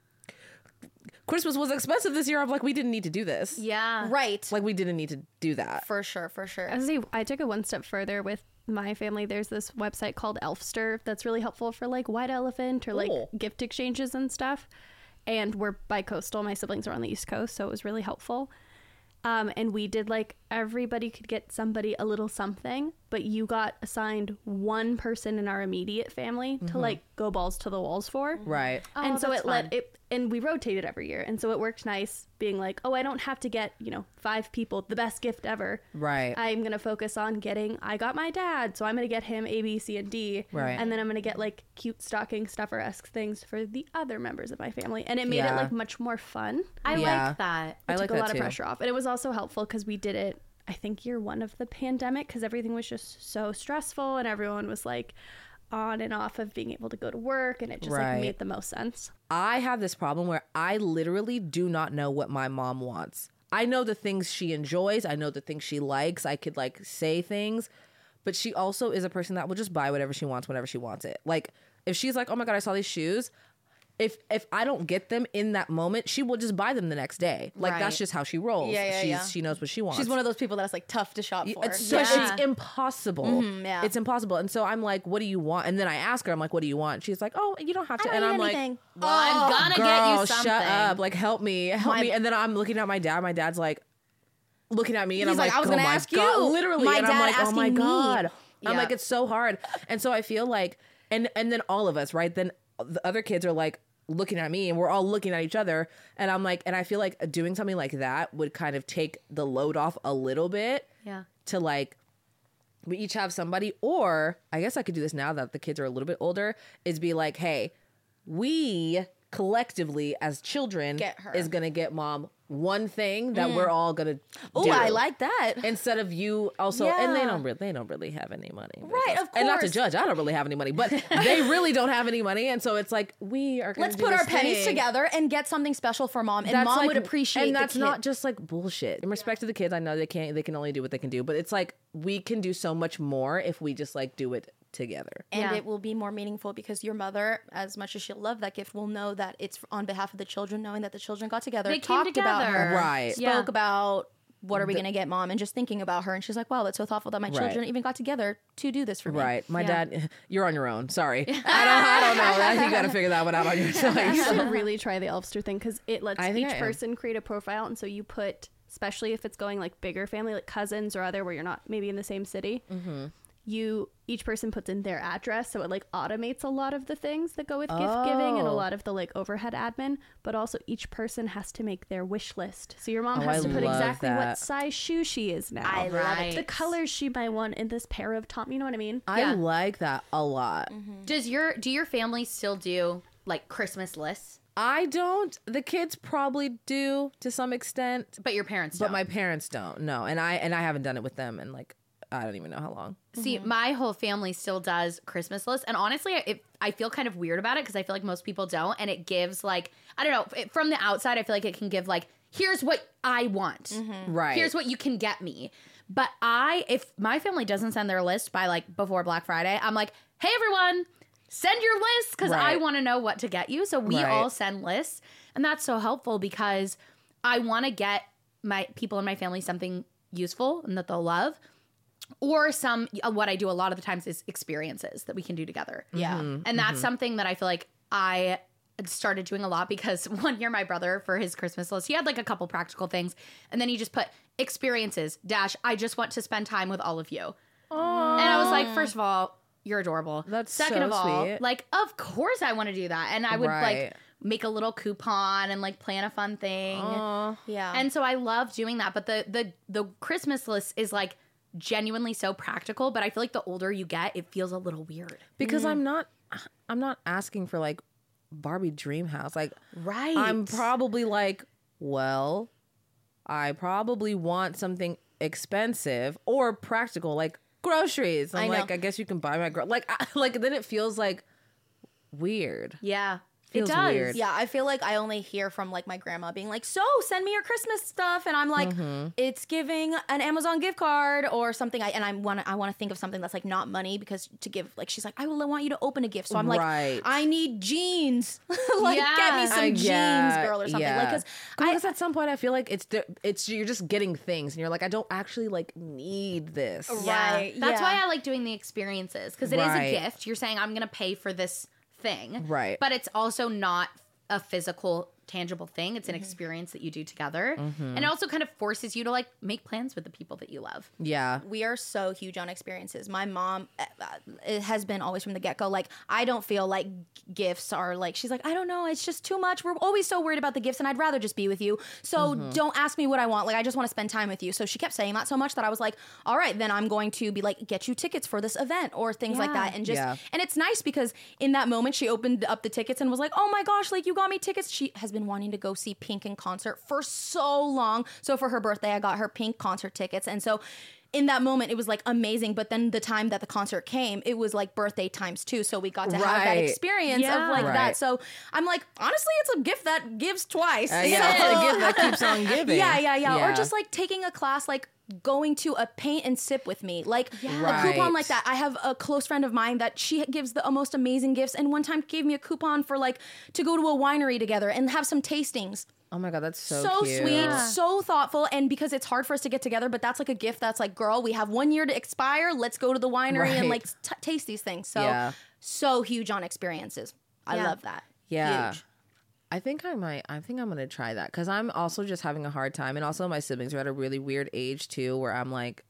Christmas was expensive this year. I'm like, we didn't need to do this. Yeah. right. Like, we didn't need to do that. for sure. For sure. I, was gonna say, I took it one step further with my family. There's this website called Elfster that's really helpful for like White Elephant or like Cool. gift exchanges and stuff. And we're bi-coastal. My siblings are on the East Coast, so it was really helpful. Um, and we did like everybody could get somebody a little something, but you got assigned one person in our immediate family to like go balls to the walls for. Right. Oh, and so that's it let fun. it, and we rotated every year, and so it worked nice being like, oh, I don't have to get, you know, five people the best gift ever. Right. I'm gonna focus on getting. I got my dad, so I'm gonna get him A, B, C, and D. Right. And then I'm gonna get like cute stocking stuffer esque things for the other members of my family, and it made Yeah. it like much more fun. I Yeah. like that. I It like took a that lot too. of pressure off, and it was also helpful because we did it. I think year one of the pandemic because everything was just so stressful, and everyone was like on and off of being able to go to work, and it just Right. like made the most sense. I have this problem where I literally do not know what my mom wants. I know the things she enjoys. I know the things she likes. I could like say things, but she also is a person that will just buy whatever she wants whenever she wants it. Like if she's like, oh my God, I saw these shoes. if if I don't get them in that moment, she will just buy them the next day. Like Right. that's just how she rolls. Yeah, yeah, She's, yeah. She knows what she wants. She's one of those people that's like tough to shop for. It's, so, Yeah. it's impossible. Mhm, yeah. It's impossible. And so I'm like, what do you want? And then I ask her, I'm like, what do you want? She's like, oh, you don't have to. I and don't I'm need like, anything. Well, I'm gonna girl, get you something. shut up. Like, help me. Help My- me. And then I'm looking at my dad. My dad's like, looking at me. And He's I'm like, like, I was oh gonna my ask God. you. Literally. My and I'm dad like, oh my asking me. God. I'm Yeah. like, it's so hard. And so I feel like, and and then all of us, right? Then the other kids are like, looking at me and we're all looking at each other, and I'm like, and I feel like doing something like that would kind of take the load off a little bit. Yeah. To like, we each have somebody, or I guess I could do this now that the kids are a little bit older, is be like, hey, we collectively as children Get her. is gonna get mom one thing that we're all gonna Oh, do. I like that. Instead of you also, and they Yeah. don't really, they don't really have any money, Right, of And not to course. judge, I don't really have any money, but they really don't have any money, and so it's like we are. Gonna Let's do put this our pennies thing. together and get something special for mom, and That's mom like- would appreciate. and that's the kid. not just like bullshit. In respect to the kids, I know they can't, they can only do what they can do, but it's like we can do so much more if we just like do it together. and Yeah. it will be more meaningful because your mother, as much as she'll love that gift, will know that it's on behalf of the children, knowing that the children got together, They came talked about together. her, Right. spoke Yeah. about what are we gonna get mom, and just thinking about her, and she's like, wow, that's so thoughtful that my children Right. even got together to do this for me. Right. My Yeah. dad, you're on your own. Sorry. I don't, I don't know. That. You got to figure that one out on your own. You should really try the Elfster thing because it lets I think each I am. person create a profile, and so you put, especially if it's going like bigger family, like cousins or other, where you're not maybe in the same city. Mm-hmm. You each person puts in their address, so it like automates a lot of the things that go with gift giving and a Oh. lot of the like overhead admin. But also each person has to make their wish list. So your mom Oh, has I to put love exactly that. what size shoe she is now. I love Right. the colors she might want in this pair of top. You know what I mean? I Yeah. like that a lot. Does your do your family still do like Christmas lists? I don't. The kids probably do to some extent, But your parents but don't. my parents don't. No, and I and I haven't done it with them, and like I don't even know how long. See, my whole family still does Christmas lists, and honestly, it, I feel kind of weird about it because I feel like most people don't, and it gives like I don't know. It, from the outside, I feel like it can give like, here's what I want, Right. here's what you can get me. But I, if my family doesn't send their list by like before Black Friday, I'm like, hey everyone, send your list because I Right. want to know what to get you. So we Right. all send lists, and that's so helpful because I want to get my people in my family something useful and that they'll love. Or some, uh, what I do a lot of the times is experiences that we can do together. Yeah. And that's something that I feel like I started doing a lot because one year my brother, for his Christmas list, he had like a couple practical things. And then he just put experiences, dash, I just want to spend time with all of you. And I was like, first of all, you're adorable. That's Second so of all, sweet. like, of course I want to do that. And I would Right. like make a little coupon and like plan a fun thing. Yeah. And so I love doing that. But the the the Christmas list is like genuinely so practical, but I feel like the older you get, it feels a little weird. Because I'm not I'm not asking for like Barbie dream house. Like Right. I'm probably like, well, I probably want something expensive or practical, like groceries. I'm I know. like, I guess you can buy my gro- like I, like then it feels like weird. Yeah. Feels it does. weird. Yeah, I feel like I only hear from like my grandma being like, "So, send me your Christmas stuff," and I'm like, Mm-hmm. "It's giving an Amazon gift card or something." I and I want to I want to think of something that's like not money because to give like she's like, "I will want you to open a gift," so I'm like, Right. "I need jeans, like get me Yeah. some I- jeans, yeah, girl, or something." yeah. Like, because Because at some point I feel like it's the, it's you're just getting things and you're like, I don't actually like need this. Yeah. Right, That's yeah. why I like doing the experiences because it is Right. a gift. You're saying I'm going to pay for this thing. Right. But it's also not a physical tangible thing. It's an Mm-hmm. experience that you do together. And it also kind of forces you to like make plans with the people that you love. Yeah. we are so huge on experiences. My mom, uh, it has been always from the get go. Like, I don't feel like gifts are like, she's like, I don't know, it's just too much. We're always so worried about the gifts, and I'd rather just be with you. So don't ask me what I want. Like, I just want to spend time with you. So she kept saying that so much that I was like, all right, then I'm going to be like, get you tickets for this event or things like Yeah. that. And just, Yeah. and it's nice because in that moment, she opened up the tickets and was like, oh my gosh, like, you got me tickets. She has been wanting to go see Pink in concert for so long. So for her birthday, I got her Pink concert tickets. And so in that moment, it was like amazing. But then the time that the concert came, it was like birthday times two. So we got to have that Right. experience Yeah. of like Right. that. So I'm like, honestly, it's a gift that gives twice. Uh, yeah, it's a gift that keeps on giving. Yeah, yeah, yeah, Yeah. Or just like taking a class, like going to a paint and sip with me, like a Right. coupon like that. I have a close friend of mine that she gives the most amazing gifts, and one time gave me a coupon for like to go to a winery together and have some tastings. Oh my God, that's so So, cute. sweet, so thoughtful, and because it's hard for us to get together, but that's like a gift that's like, girl, we have one year to expire. Let's go to the winery and Right. like t- taste these things. So, Yeah. so huge on experiences. I Yeah. love that. Yeah. Huge. I think I might. I think I'm gonna try that because I'm also just having a hard time, and also my siblings are at a really weird age too, where I'm like,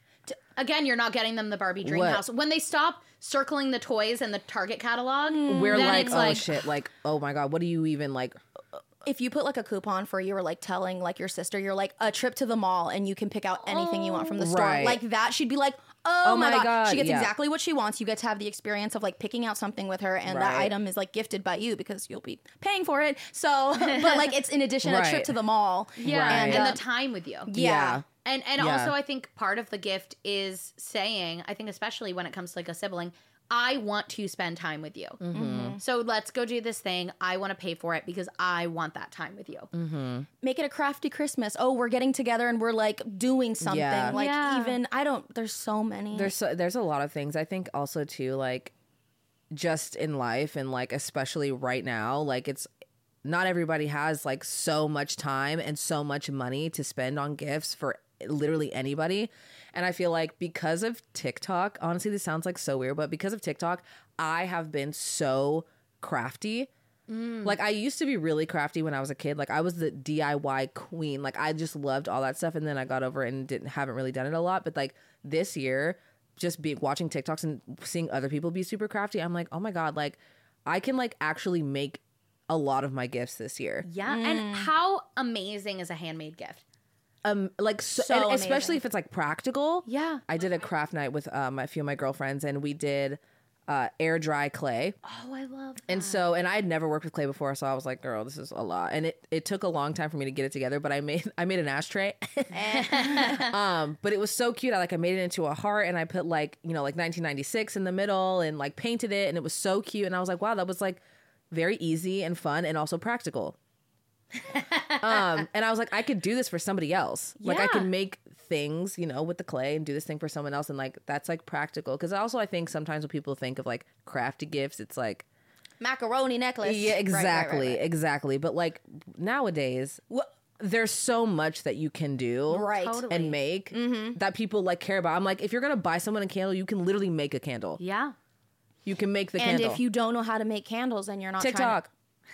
Again, you're not getting them the Barbie dream What? house. When they stop circling the toys in the Target catalog, we're then like, it's oh like, shit, like, oh my God, what do you even like? If you put like a coupon for you or like telling like your sister, you're like a trip to the mall and you can pick out anything you want from the store. Right. Like that, she'd be like, oh, Oh my my God. God, She gets yeah. exactly what she wants. You get to have the experience of like picking out something with her, and that Right. item is like gifted by you because you'll be paying for it. So, but like it's in addition a trip Right. to the mall. yeah, And, and uh, the time with you. yeah. And and Yeah. also I think part of the gift is saying, I think especially when it comes to like a sibling, I want to spend time with you. Mm-hmm. So let's go do this thing. I want to pay for it because I want that time with you. Mm-hmm. Make it a crafty Christmas. Oh, we're getting together and we're like doing something. Yeah. Like Yeah. even, I don't, there's so many. There's so, there's a lot of things. I think also too, like, just in life and like especially right now, like it's not everybody has like so much time and so much money to spend on gifts for literally anybody. And I feel like because of TikTok, honestly, this sounds like so weird, but because of TikTok, I have been so crafty. Like I used to be really crafty when I was a kid. Like I was the D I Y queen. Like I just loved all that stuff, and then I got over it and didn't haven't really done it a lot. But like this year, just be watching TikToks and seeing other people be super crafty, I'm like, oh my God, like I can like actually make a lot of my gifts this year. Yeah. And how amazing is a handmade gift? Um, like so, So and amazing. especially if it's like practical. Yeah. I did a craft night with um a few of my girlfriends, and we did uh air dry clay. Oh, I love that. And so, and I had never worked with clay before, so I was like, "Girl, this is a lot." And it, it took a long time for me to get it together. But I made I made an ashtray, um, but it was so cute. I like I made it into a heart, and I put like you know like nineteen ninety-six in the middle, and like painted it, and it was so cute. And I was like, "Wow, that was like very easy and fun, and also practical." um, and I was like, I could do this for somebody else. Like I Yeah. can make things, you know, with the clay and do this thing for someone else, and like that's like practical. Because also, I think sometimes when people think of like crafty gifts, it's like. macaroni necklace. Yeah, Right, right, exactly, right, right. exactly. But like nowadays, Wha- there's so much that you can do Right. Totally. and make that people like care about. I'm like, if you're gonna buy someone a candle, you can literally make a candle. Yeah. You can make the And candle. if you don't know how to make candles, then you're not trying TikTok,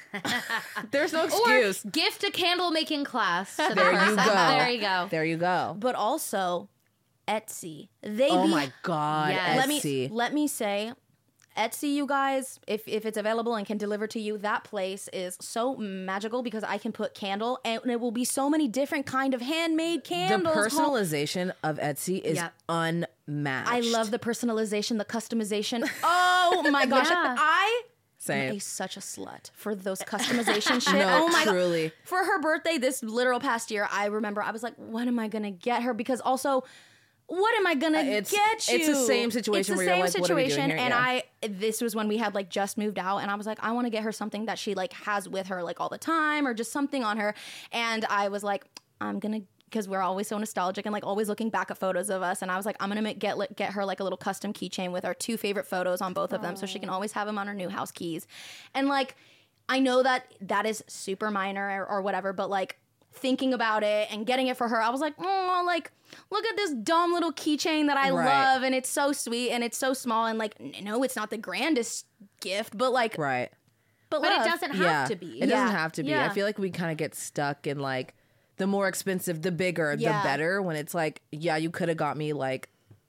there's no Or excuse. gift a candle making class. to the There you person. go. There you go. There you go. to. But also, Etsy. They Oh be, my God, Yes. let Etsy. me let me say, Etsy, you guys, if if it's available and can deliver to you, that place is so magical because I can put candle and it will be so many different kind of handmade the candles. home- personalization of Etsy is Yep. unmatched. I love the personalization, the customization. Oh my gosh, Yeah. I Same. am a, such a slut for those customization shit. No, oh my truly. god! For her birthday, this literal past year, I remember I was like, "What am I gonna get her?" Because also, what am I gonna It's- get you? it's the same situation It's the where you're same like, what are we doing situation, here? and Yeah. I. This was when we had like just moved out, and I was like, I want to get her something that she like has with her like all the time, or just something on her. And I was like, I'm gonna. Because we're always so nostalgic and like always looking back at photos of us, and I was like, I'm gonna make, get li- get her like a little custom keychain with our two favorite photos on both of them, so she can always have them on her new house keys. And like, I know that that is super minor or, or whatever, but like thinking about it and getting it for her, I was like, oh, like look at this dumb little keychain that I Right. love, and it's so sweet and it's so small, and like n- no, it's not the grandest gift, but like, right. but, But love. it doesn't have yeah, to be. It doesn't Yeah. have to be. Yeah. I feel like we kind of get stuck in like the more expensive, the bigger, Yeah. the better. When it's like, yeah, you could have got me like,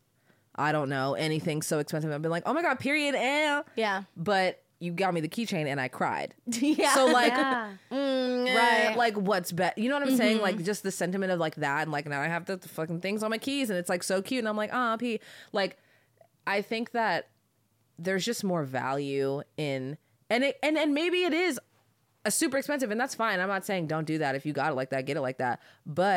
I don't know, anything so expensive. I've been like, oh my god, period. Eh. Yeah. But you got me the keychain and I cried. Yeah. So like, Yeah. mm, eh, Right. like what's bet? You know what I'm saying? Like just the sentiment of like that, and like now I have the, the fucking things on my keys, and it's like so cute, and I'm like, ah, P. Like, I think that there's just more value in, and it, and and maybe it is a super expensive, and that's fine. I'm not saying don't do that. If you got it like that, get it like that. But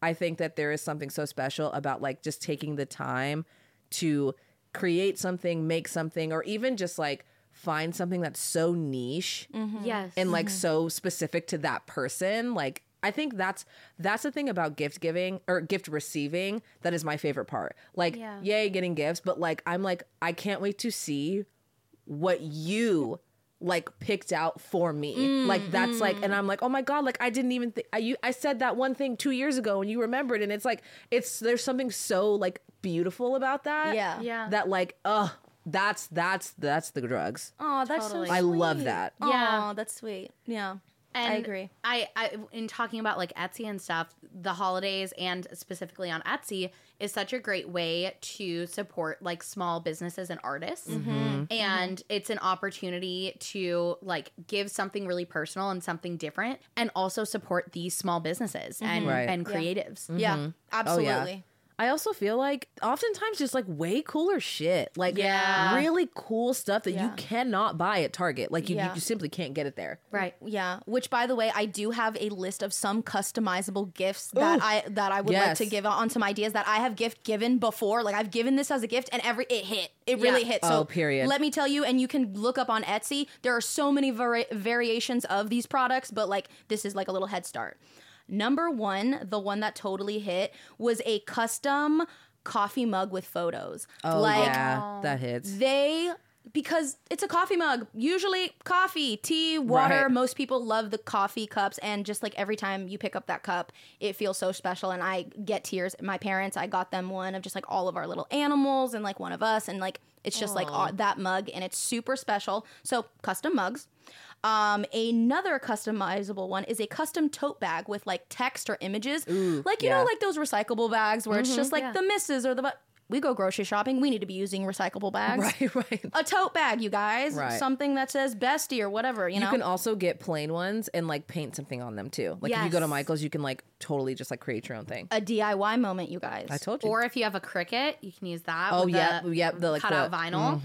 I think that there is something so special about like just taking the time to create something, make something, or even just like find something that's so niche Yes. and like so specific to that person. Like I think that's that's the thing about gift giving or gift receiving that is my favorite part. Like Yeah. yay, getting gifts, but like I'm like I can't wait to see what you like picked out for me. Mm, like that's like, and I'm like, oh my God, like I didn't even think I you I said that one thing two years ago and you remembered, and it's like it's there's something so like beautiful about that. Yeah. Yeah. That like, oh, that's that's that's the drugs. Oh, that's Totally. so I sweet. love that. Yeah. Oh, that's sweet. Yeah. And I agree. I, I in talking about like Etsy and stuff, the holidays and specifically on Etsy is such a great way to support like small businesses and artists. Mm-hmm. And it's an opportunity to like give something really personal and something different, and also support these small businesses and Right. and Yeah. creatives. Yeah, absolutely. Oh, yeah. I also feel like oftentimes just like way cooler shit, like Yeah. really cool stuff that you Yeah. cannot buy at Target. Like you, Yeah. you simply can't get it there. Right. Yeah, which by the way, I do have a list of some customizable gifts that Ooh. I that I would Yes. like to give out on some ideas that I have gift given before. Like I've given this as a gift and every it hit. It really Yeah. hit. So Oh, period. let me tell you, and you can look up on Etsy. There are so many vari- variations of these products, but like this is like a little head start. Number one, the one that totally hit was a custom coffee mug with photos. Oh like yeah, that hits. they because it's a coffee mug, usually coffee, tea, water. Right. Most people love the coffee cups, and just like every time you pick up that cup, it feels so special, and I get tears. My parents, I got them one of just like all of our little animals and like one of us, and like it's just like all, that mug, and it's super special. So custom mugs. Um, another customizable one is a custom tote bag with like text or images, like you yeah. know, like those recyclable bags where it's just like yeah. the misses or the. Bu- we go grocery shopping. We need to be using recyclable bags. Right, right. A tote bag, you guys. Right. Something that says bestie or whatever, you, You know? can also get plain ones and like paint something on them too. Like if you go to Yes. Michael's, you can like totally just like create your own thing. a D I Y moment, you guys. I told you. Or if you have a Cricut, you can use that. Oh, with yeah, the yeah, the, like, cut out the- vinyl.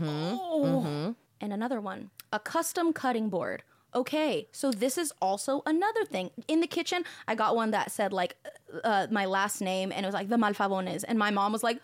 Oh. And another one, a custom cutting board. Okay, so this is also another thing. In the kitchen, I got one that said like uh, my last name, and it was like the Malfavones, and my mom was like,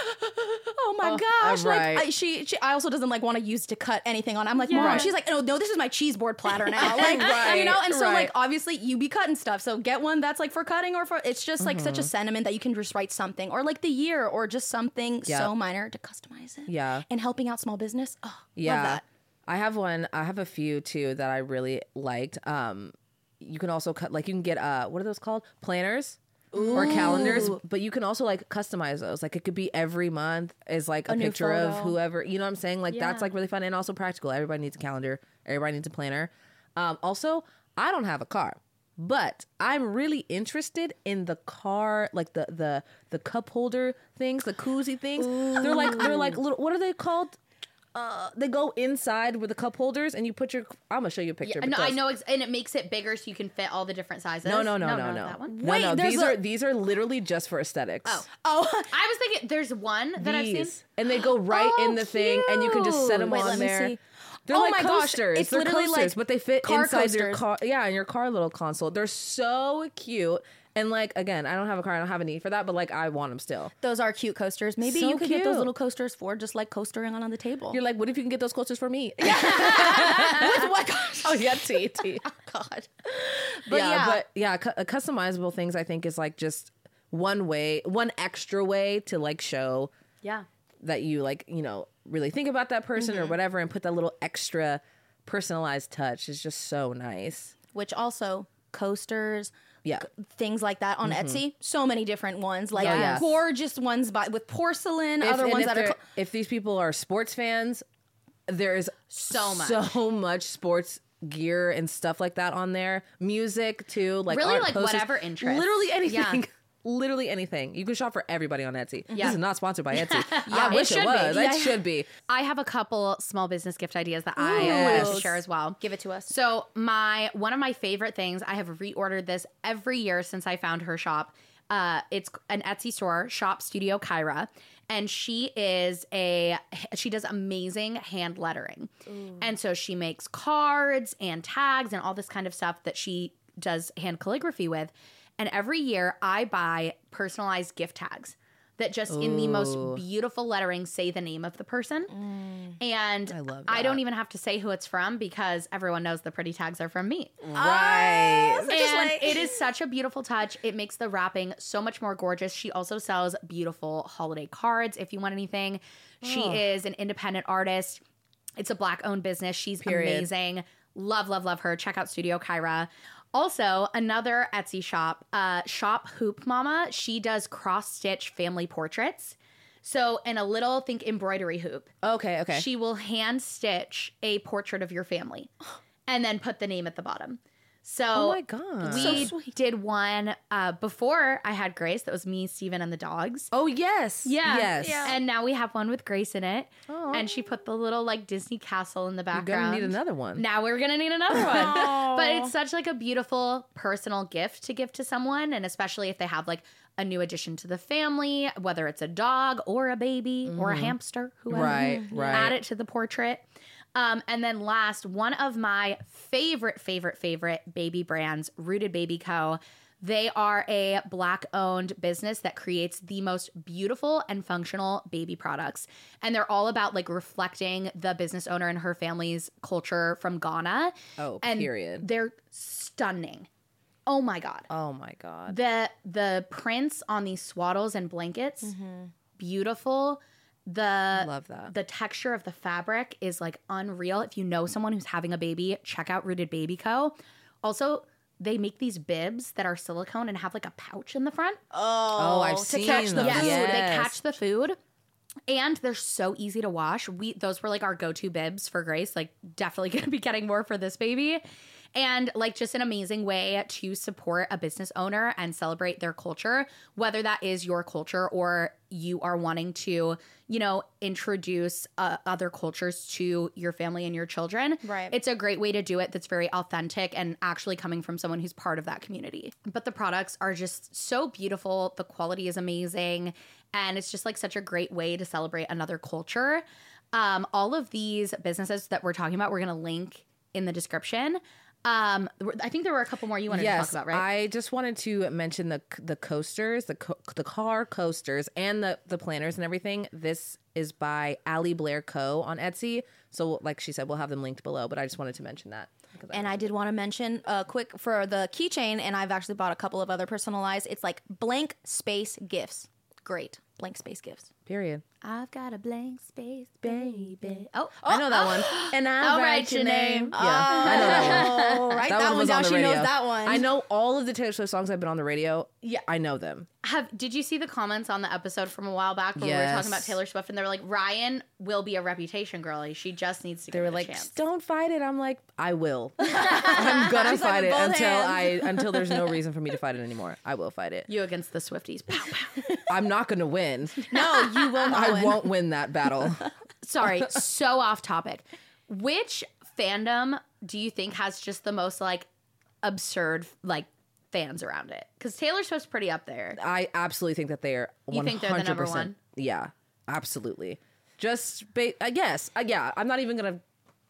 "Oh my gosh!" right. Like I, she, she, I also doesn't like want to use to cut anything on. I'm like, Yeah. Mom. She's like, "No, no, this is my cheese board platter now." Like, Right, you know. And so right. like obviously you be cutting stuff, so get one that's like for cutting or for. It's just like such a sentiment that you can just write something or like the year or just something Yeah. so minor to customize it. Yeah. and helping out small business. Oh, Yeah. love that. I have one. I have a few too that I really liked. Um, you can also cut like you can get uh, what are those called? Planners or calendars. But you can also like customize those. Like it could be every month is like a, A new picture of photo. whoever. You know what I'm saying? Like that's Yeah. like really fun and also practical. Everybody needs a calendar. Everybody needs a planner. Um, also, I don't have a car. But I'm really interested in the car, like the the the cup holder things, the koozie things. They're like they're like little. What are they called? Uh, they go inside with the cup holders, and you put your. I'm gonna show you a picture. Yeah, no, I because- know, ex- and it makes it bigger so you can fit all the different sizes. No, no, no, no, not no. That one. No, Wait, no. there's These a- are these are literally just for aesthetics. Oh, Oh, I was thinking there's one that I've seen. These. And they go right Oh, in the thing, and you can just set them Wait, on let me there. see. They're Oh like my gosh, coasters. it's They're literally coasters, like but they fit car inside your coasters. car. Yeah, in your car little console. They're so cute. And like again, I don't have a car. I don't have a need for that. But like, I want them still. those are cute coasters. Maybe So you could get those cute. little coasters for just like coastering on, on the table. You're like, what if you can get those coasters for me? With what? oh yeah, T T. God. But yeah, yeah. but yeah, cu- uh, customizable things I think is like just one way, one extra way to like show Yeah. that you like, you know, really think about that person or whatever, and put that little extra personalized touch is just so nice. Which also coasters. Yeah. Things like that on Etsy, so many different ones, like Oh, yes. gorgeous ones by with porcelain, If- other and ones if that are. they're- cl- if these people are sports fans, there is So much. so much sports gear and stuff like that on there. Music too, like Really, art like, posters. whatever interest. Literally anything. Yeah. Literally anything. You can shop for everybody on Etsy. Yeah. This is not sponsored by Etsy. Yeah, I it wish it, should be. was. Yeah. It should be. I have a couple small business gift ideas that I Yes. wanted to share as well. Give it to us. So my one of my favorite things, I have reordered this every year since I found her shop. Uh, it's an Etsy store, Shop Studio Kyra, and she is a she does amazing hand lettering, and so she makes cards and tags and all this kind of stuff that she does hand calligraphy with. And every year I buy personalized gift tags that just in the most beautiful lettering say the name of the person. Mm. And I love I don't that. even have to say who it's from because everyone knows the pretty tags are from me. Right. And it is such a beautiful touch. It makes the wrapping so much more gorgeous. She also sells beautiful holiday cards if you want anything. She is an independent artist. It's a Black owned business. She's Period. amazing. Love, love, love her. Check out Studio Kyra. Also, another Etsy shop, uh, Shop Hoop Mama. She does cross stitch family portraits. So, in a little, think embroidery hoop. Okay, okay. She will hand stitch a portrait of your family and then put the name at the bottom. So Oh my God. we So did one uh, before I had Grace. That was me, Steven, and the dogs. Oh, yes. Yeah. Yes. And now we have one with Grace in it. And she put the little like Disney castle in the You're background. going to need another one. Now we're going to need another one. But it's such like a beautiful personal gift to give to someone. And especially if they have like a new addition to the family, whether it's a dog or a baby or a hamster, whoever. Right, right. Add it to the portrait. Um, and then last, one of my favorite, favorite, favorite baby brands, Rooted Baby Co. They are a Black owned business that creates the most beautiful and functional baby products. And they're all about like reflecting the business owner and her family's culture from Ghana. Oh, and period. They're stunning. Oh my God. Oh, my God. The the prints on these swaddles and blankets, beautiful. The Love that. The texture of the fabric is like unreal. If you know someone who's having a baby, check out Rooted Baby Co. Also, they make these bibs that are silicone and have like a pouch in the front. Oh, I've to seen catch the them. Yes, food. they Yes. catch the food. And they're so easy to wash. We those were like our go-to bibs for Grace. Like definitely gonna be getting more for this baby. And like just an amazing way to support a business owner and celebrate their culture, whether that is your culture or you are wanting to, you know, introduce uh, other cultures to your family and your children. Right. It's a great way to do it that's very authentic and actually coming from someone who's part of that community. But the products are just so beautiful. The quality is amazing. And it's just like such a great way to celebrate another culture. Um, all of these businesses that we're talking about, we're going to link in the description. Um, I think there were a couple more you wanted yes, to talk about, right? I just wanted to mention the the coasters, the co- the car coasters, and the the planners and everything. This is by Allie Blair Co. on Etsy. So, like she said, we'll have them linked below. But I just wanted to mention that. And I did want to mention uh, quick for the keychain, and I've actually bought a couple of other personalized. It's like blank space gifts. Great. Blank space gifts. Period. I've got a blank space, baby. Oh, I know that one. And I'll, I'll write your name. Yeah, I know that one. Oh, write that, That one one was down. on the She radio. knows that one. I know all of the Taylor Swift songs that have been on the radio. Yeah, I know them. Have did you see the comments on the episode from a while back where we were talking about Yes. Taylor Swift and they were like, Ryan will be a reputation girlie. She just needs to They give were it like, a chance. "Don't fight it." I'm like, "I will. I'm gonna She's like, fight with it both until hands. I until there's no reason for me to fight it anymore. I will fight it. You against the Swifties. Pow, pow. I'm not gonna win. No, you will not I win. won't win that battle. Sorry, so off topic. Which fandom do you think has just the most like absurd like fans around it? Because Taylor Swift's pretty up there. I absolutely think that they are. You think they're the number one hundred percent one? Yeah, absolutely. Just ba- I guess. Uh, yeah, I'm not even gonna.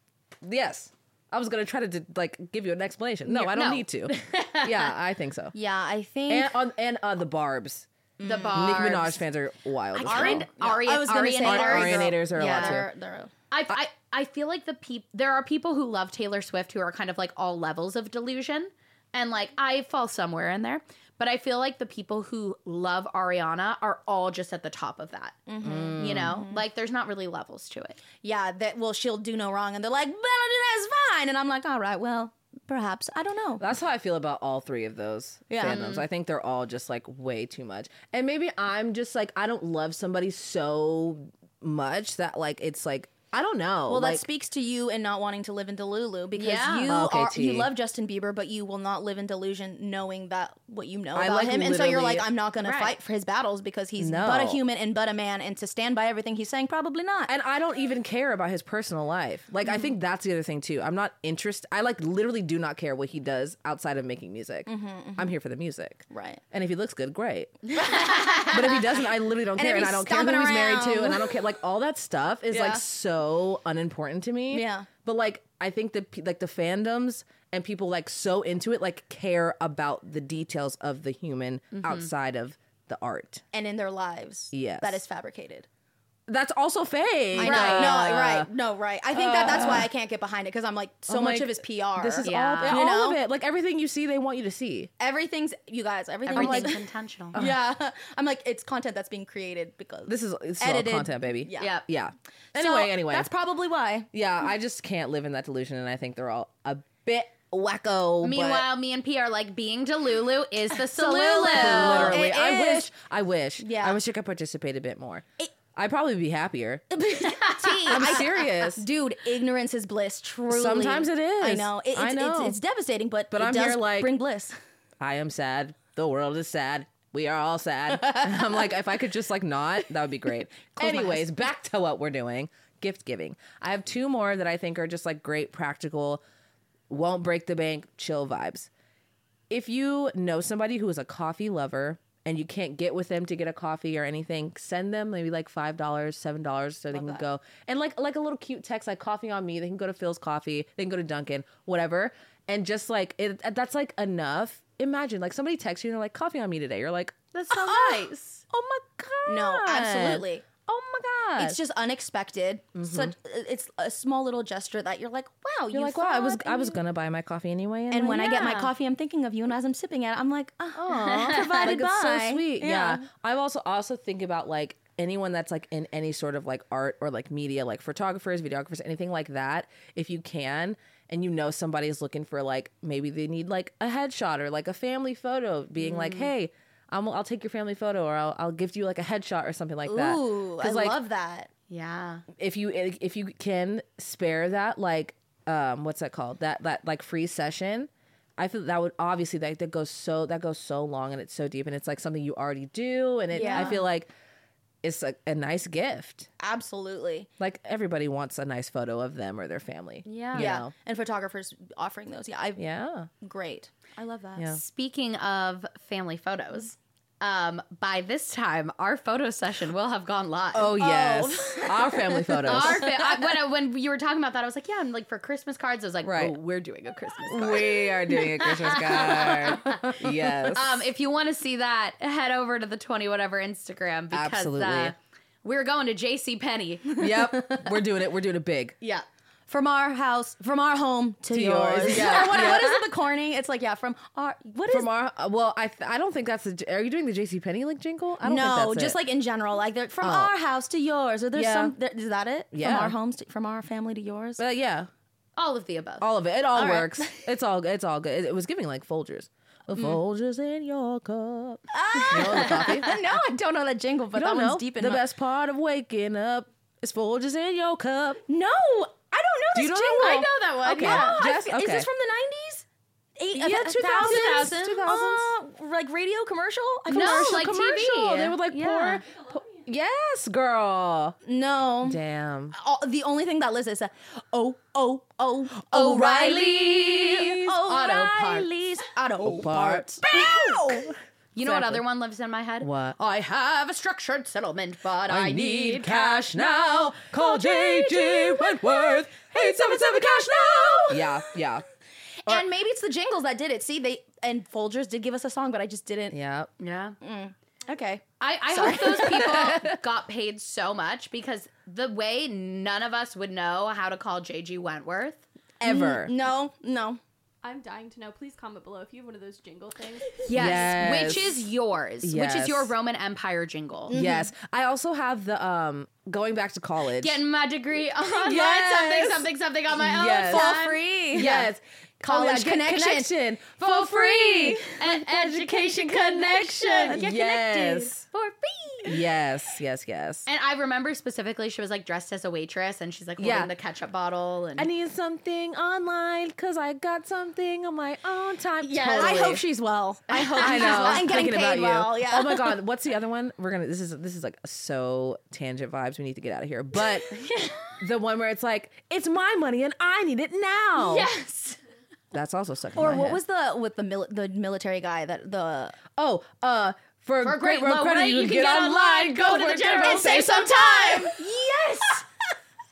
Yes, I was gonna try to d- like give you an explanation. No, I don't No. need to. Yeah, I think so. Yeah, I think. And on and uh, the Barbs. The Nicki Barbs. Minaj fans are wild. I as kind hell. Ari, I was gonna say Arianators. Arianators are a yeah, lot too. they're, they're, I, I I feel like the peop there are people who love Taylor Swift who are kind of like all levels of delusion, and like I fall somewhere in there. But I feel like the people who love Ariana are all just at the top of that. Mm-hmm. You know, like there's not really levels to it. yeah, that well, she'll do no wrong, and they're like, "Melody, that's fine," and I'm like, "All right, well, perhaps I don't know." That's how I feel about all three of those Yeah. fandoms. I think they're all just like way too much. And maybe I'm just like I don't love somebody so much that like it's like I don't know. Well, like, that speaks to you and not wanting to live in Delulu because Yeah. you Okay, are T. you love Justin Bieber, but you will not live in delusion knowing that what you know I, about like, him, and so you're literally- like, I'm not going Right. to fight for his battles because he's No. but a human and but a man, and to stand by everything he's saying, probably not. and I don't even care about his personal life. Like I think that's the other thing too. I'm not interested. I like literally do not care what he does outside of making music. I'm here for the music. Right. And if he looks good, great. But if he doesn't, I literally don't And care, if and he's I don't care who stomping he's married to, around. and I don't care. Like all that stuff is Yeah. like so unimportant to me. Yeah. But like I think that pe- like the fandoms and people like so into it like care about the details of the human outside of the art. and in their lives. Yes. That is fabricated. That's also fake. I know. No, right. No, right. I think that that's why I can't get behind it because I'm like, so I'm much like, of his P R. This is Yeah. all, You all know? of it. Like everything you see, they want you to see. Everything's, you guys, everything. Everything's like, intentional. yeah. I'm like, it's content that's being created because This is it's all edited. content, baby. Yeah. Yep. Yeah. So Anyway, anyway. That's probably why. yeah, I just can't live in that delusion, and I think they're all a bit wacko. but- Meanwhile, me and P are like, being Delulu is the Salulu. Salulu. literally, It I is. wish, I wish, Yeah. I wish I could participate a bit more. It- I'd probably be happier. T, I'm I- serious. Dude, ignorance is bliss. Truly, Sometimes it is. I know. It, it's, I know. It's, it's devastating, but But it I'm does here like- bring bliss. I am sad. The world is sad. We are all sad. I'm like, if I could just like not, that would be great. Close my Anyways, back to what we're doing. Gift giving. I have two more that I think are just like great, practical, won't break the bank, chill vibes. If you know somebody who is a coffee lover and you can't get with them to get a coffee or anything, send them maybe like five dollars, seven dollars so they can go. And like like a little cute text like coffee on me. They can go to Phil's Coffee. They can go to Dunkin', whatever. And just like, it, that's like enough. Imagine like somebody texts you and they're like, coffee on me today. You're like, That's so nice. oh my God. No, absolutely. Oh my God. It's just unexpected. Such it's a small little gesture that you're like, wow, You're you like, wow, I was thought I was and- gonna buy my coffee anyway. And when I get my Yeah. coffee, I'm thinking of you, and as I'm sipping it, I'm like, oh, Aw, provided like, it's by. so sweet. Yeah. Yeah. I've also also think about like anyone that's like in any sort of like art or like media, like photographers, videographers, anything like that. If you can, and you know somebody is looking for like maybe they need like a headshot or like a family photo, being like, hey, I'm, I'll take your family photo, or I'll I'll gift you like a headshot or something like that. Ooh, I 'Cause, like, love that. Yeah. if you if you can spare that like um what's that called that that like free session, I feel that would obviously that, that goes so that goes so long and it's so deep and it's like something you already do and it I Yeah. feel like it's a, a nice gift. Absolutely. Like everybody wants a nice photo of them or their family. Yeah. you Yeah. know? And photographers offering those. Yeah. I Yeah. great. I love that. Yeah. Speaking of family photos, um, by this time, our photo session will have gone live. Oh yes. Our family photos. Our fa- I, when, I, when you were talking about that, I was like, yeah, and like for Christmas cards, I was like, Right. oh, we're doing a Christmas card. We are doing a Christmas card. Yes. Um, if you want to see that, head over to the twenty whatever Instagram because Absolutely. uh, we're going to J C Penney. Yep. We're doing it. We're doing it big. Yeah. From our house, from our home to, To yours. yours, yeah. Or what, Yeah. what is it? The corny? It's like yeah, from our. What is? From our uh, well, I th- I don't think that's the. Are you doing the JCPenney link jingle? I don't no, think that's just it. like in general, like they're from Oh. our house to yours, or there's Yeah. some. There, is that it? Yeah. From our homes, to, from our family to yours. But yeah, All of the above. all of it. It all, All right. works. It's all. It's all good. It, it was giving like Folgers. The Mm. Folgers in your cup. You know the coffee. no, I don't know that jingle, but You that don't one's know. deep in the my- best part of waking up is Folgers in your cup. No, I don't know Do this you know jingle. that I know that one. Okay. Yeah. I Jess? f- Is Okay. this from the nineties? Eight, Yeah, uh, two thousands. thousands? two thousands. Uh, like radio commercial? I No, commercial, like T V. Commercial. They would like Yeah. pour. pour- Yes, girl. No. Damn. All- the only thing that lists is uh, oh oh oh O'Reilly's Auto Parts. O'Reilly's Auto Parts. Parts. You know what Exactly. other one lives in my head? What? I have a structured settlement, but I, need cash now. Call J J Wentworth. eight seven seven cash now. Yeah, yeah. And maybe it's the jingles that did it. See, they and Folgers did give us a song, but I just didn't. Yeah. Yeah. Okay. I, I hope those people got paid so much because the way none of us would know how to call J G Wentworth. Ever. No, no. I'm dying to know. Please comment below if you have one of those jingle things. Yes. Yes. Which is yours. Which Yes. is your Roman Empire jingle. Yes. I also have the um going back to college. Getting my degree on Yes. something, something, something on my own. Yes. time. For free. Yes. College Oh, yeah, get connection. For free. An education connection. Get connected. Yes. For free. Yes, yes, yes. And I remember specifically she was like dressed as a waitress and she's like holding Yeah. the ketchup bottle. And I need something online because I got something on my own time. Yes. Totally. I hope she's well. I hope I she's know. well and getting Thinking paid about well. you. Yeah. Oh my god. What's the other one? We're gonna. This is this is like so tangent vibes. We need to get out of here. But the one where it's like it's my money and I need it now. yes. That's also stuck. In Or my what head. was the with the mil- the military guy that the Oh, uh, for, For great great road low credit, rate, you can get online, go to the general and save some time. Yes.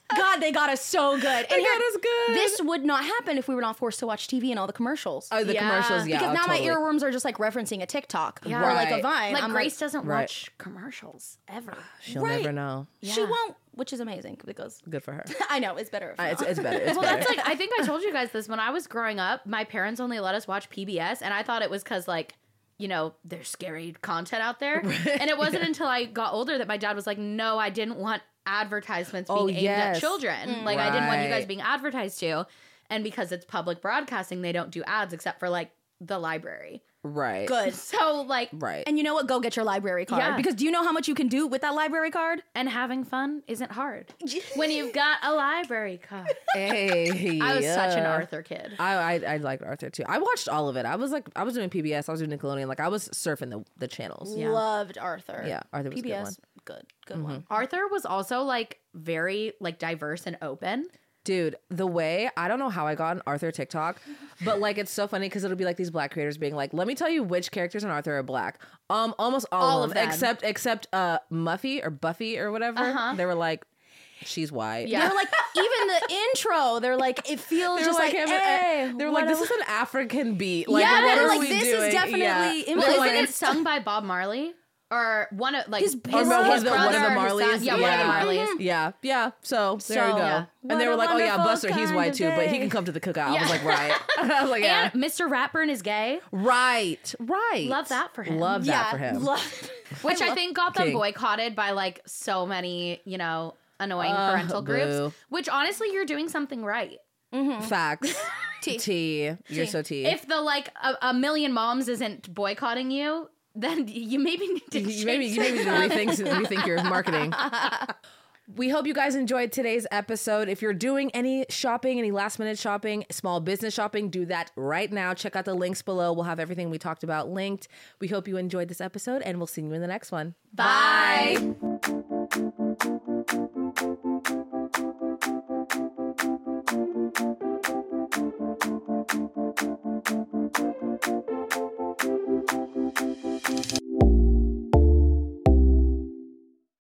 God, they got us so good. And They here- got us good. This would not happen if we were not forced to watch T V and all the commercials. Oh, the Yeah. commercials, yeah. because oh, now totally. my earworms are just like referencing a TikTok Yeah. or like a Right. Vine. Like I'm Grace doesn't Right. watch commercials ever. She'll Right. never know. She Yeah. won't, which is amazing because Good for her. I know it's better. If Uh, not. it's, it's better. It's Well, better. that's like I think I told you guys this when I was growing up. My parents only let us watch P B S, and I thought it was because like you know there's scary content out there. And it wasn't until I got older that my dad was like, "No, I didn't want advertisements being Oh, aimed yes. at children. Like I didn't want you guys Right. being advertised to." And because it's public broadcasting, they don't do ads except for like the library. right. Good. So like Right. And you know what? Go get your library card. Yeah. Because do you know how much you can do with that library card? and having fun isn't hard when you've got a library card. Hey, I was such an yeah. Arthur kid. I, I I liked Arthur too. I watched all of it. I was like, I was doing P B S. I was doing Nickelodeon. Like, I was surfing the, the channels. Loved Arthur. Yeah, Arthur was a good P B S, one. good, good one. Arthur was also like very like diverse and open. Dude, the way, I don't know how I got on Arthur TikTok, but like it's so funny because it'll be like these black creators being like, let me tell you which characters in Arthur are black. Um, almost all, All of of them, them. except except uh Muffy or Buffy or whatever. They were like, she's white. Yeah. They're like, even the intro, they're like, it feels They were just like, like, him- hey, they were what like, this a- is an African beat. Like, Yeah, what they're are like, we this is doing? definitely Yeah. influenced. Well, Like, isn't it sung by Bob Marley or one of like His- his, his- Oh, no, his one of the, one of brother the or his Marleys. son? Yeah, one of the Marleys. Yeah, yeah. So there you So, go. yeah. And they What were a like, "Oh yeah, wonderful Buster, he's kind white of too, but he day." can come to the cookout." I Yeah. was like, "Right." I was like, "Yeah, And Mister Ratburn is gay, right, right." Love that for him. Love that yeah, for him. love- which I, love- think got them King. boycotted by like so many, you know, annoying Uh, parental boo. groups. Which honestly, you're doing something right. Facts. T. T. You're so T. If the like a, a million moms isn't boycotting you, then you maybe need to you maybe you maybe need to rethink rethink your marketing. We hope you guys enjoyed today's episode. If you're doing any shopping, any last minute shopping, small business shopping, do that right now. Check out the links below. We'll have everything we talked about linked. We hope you enjoyed this episode, and we'll see you in the next one. Bye. Bye.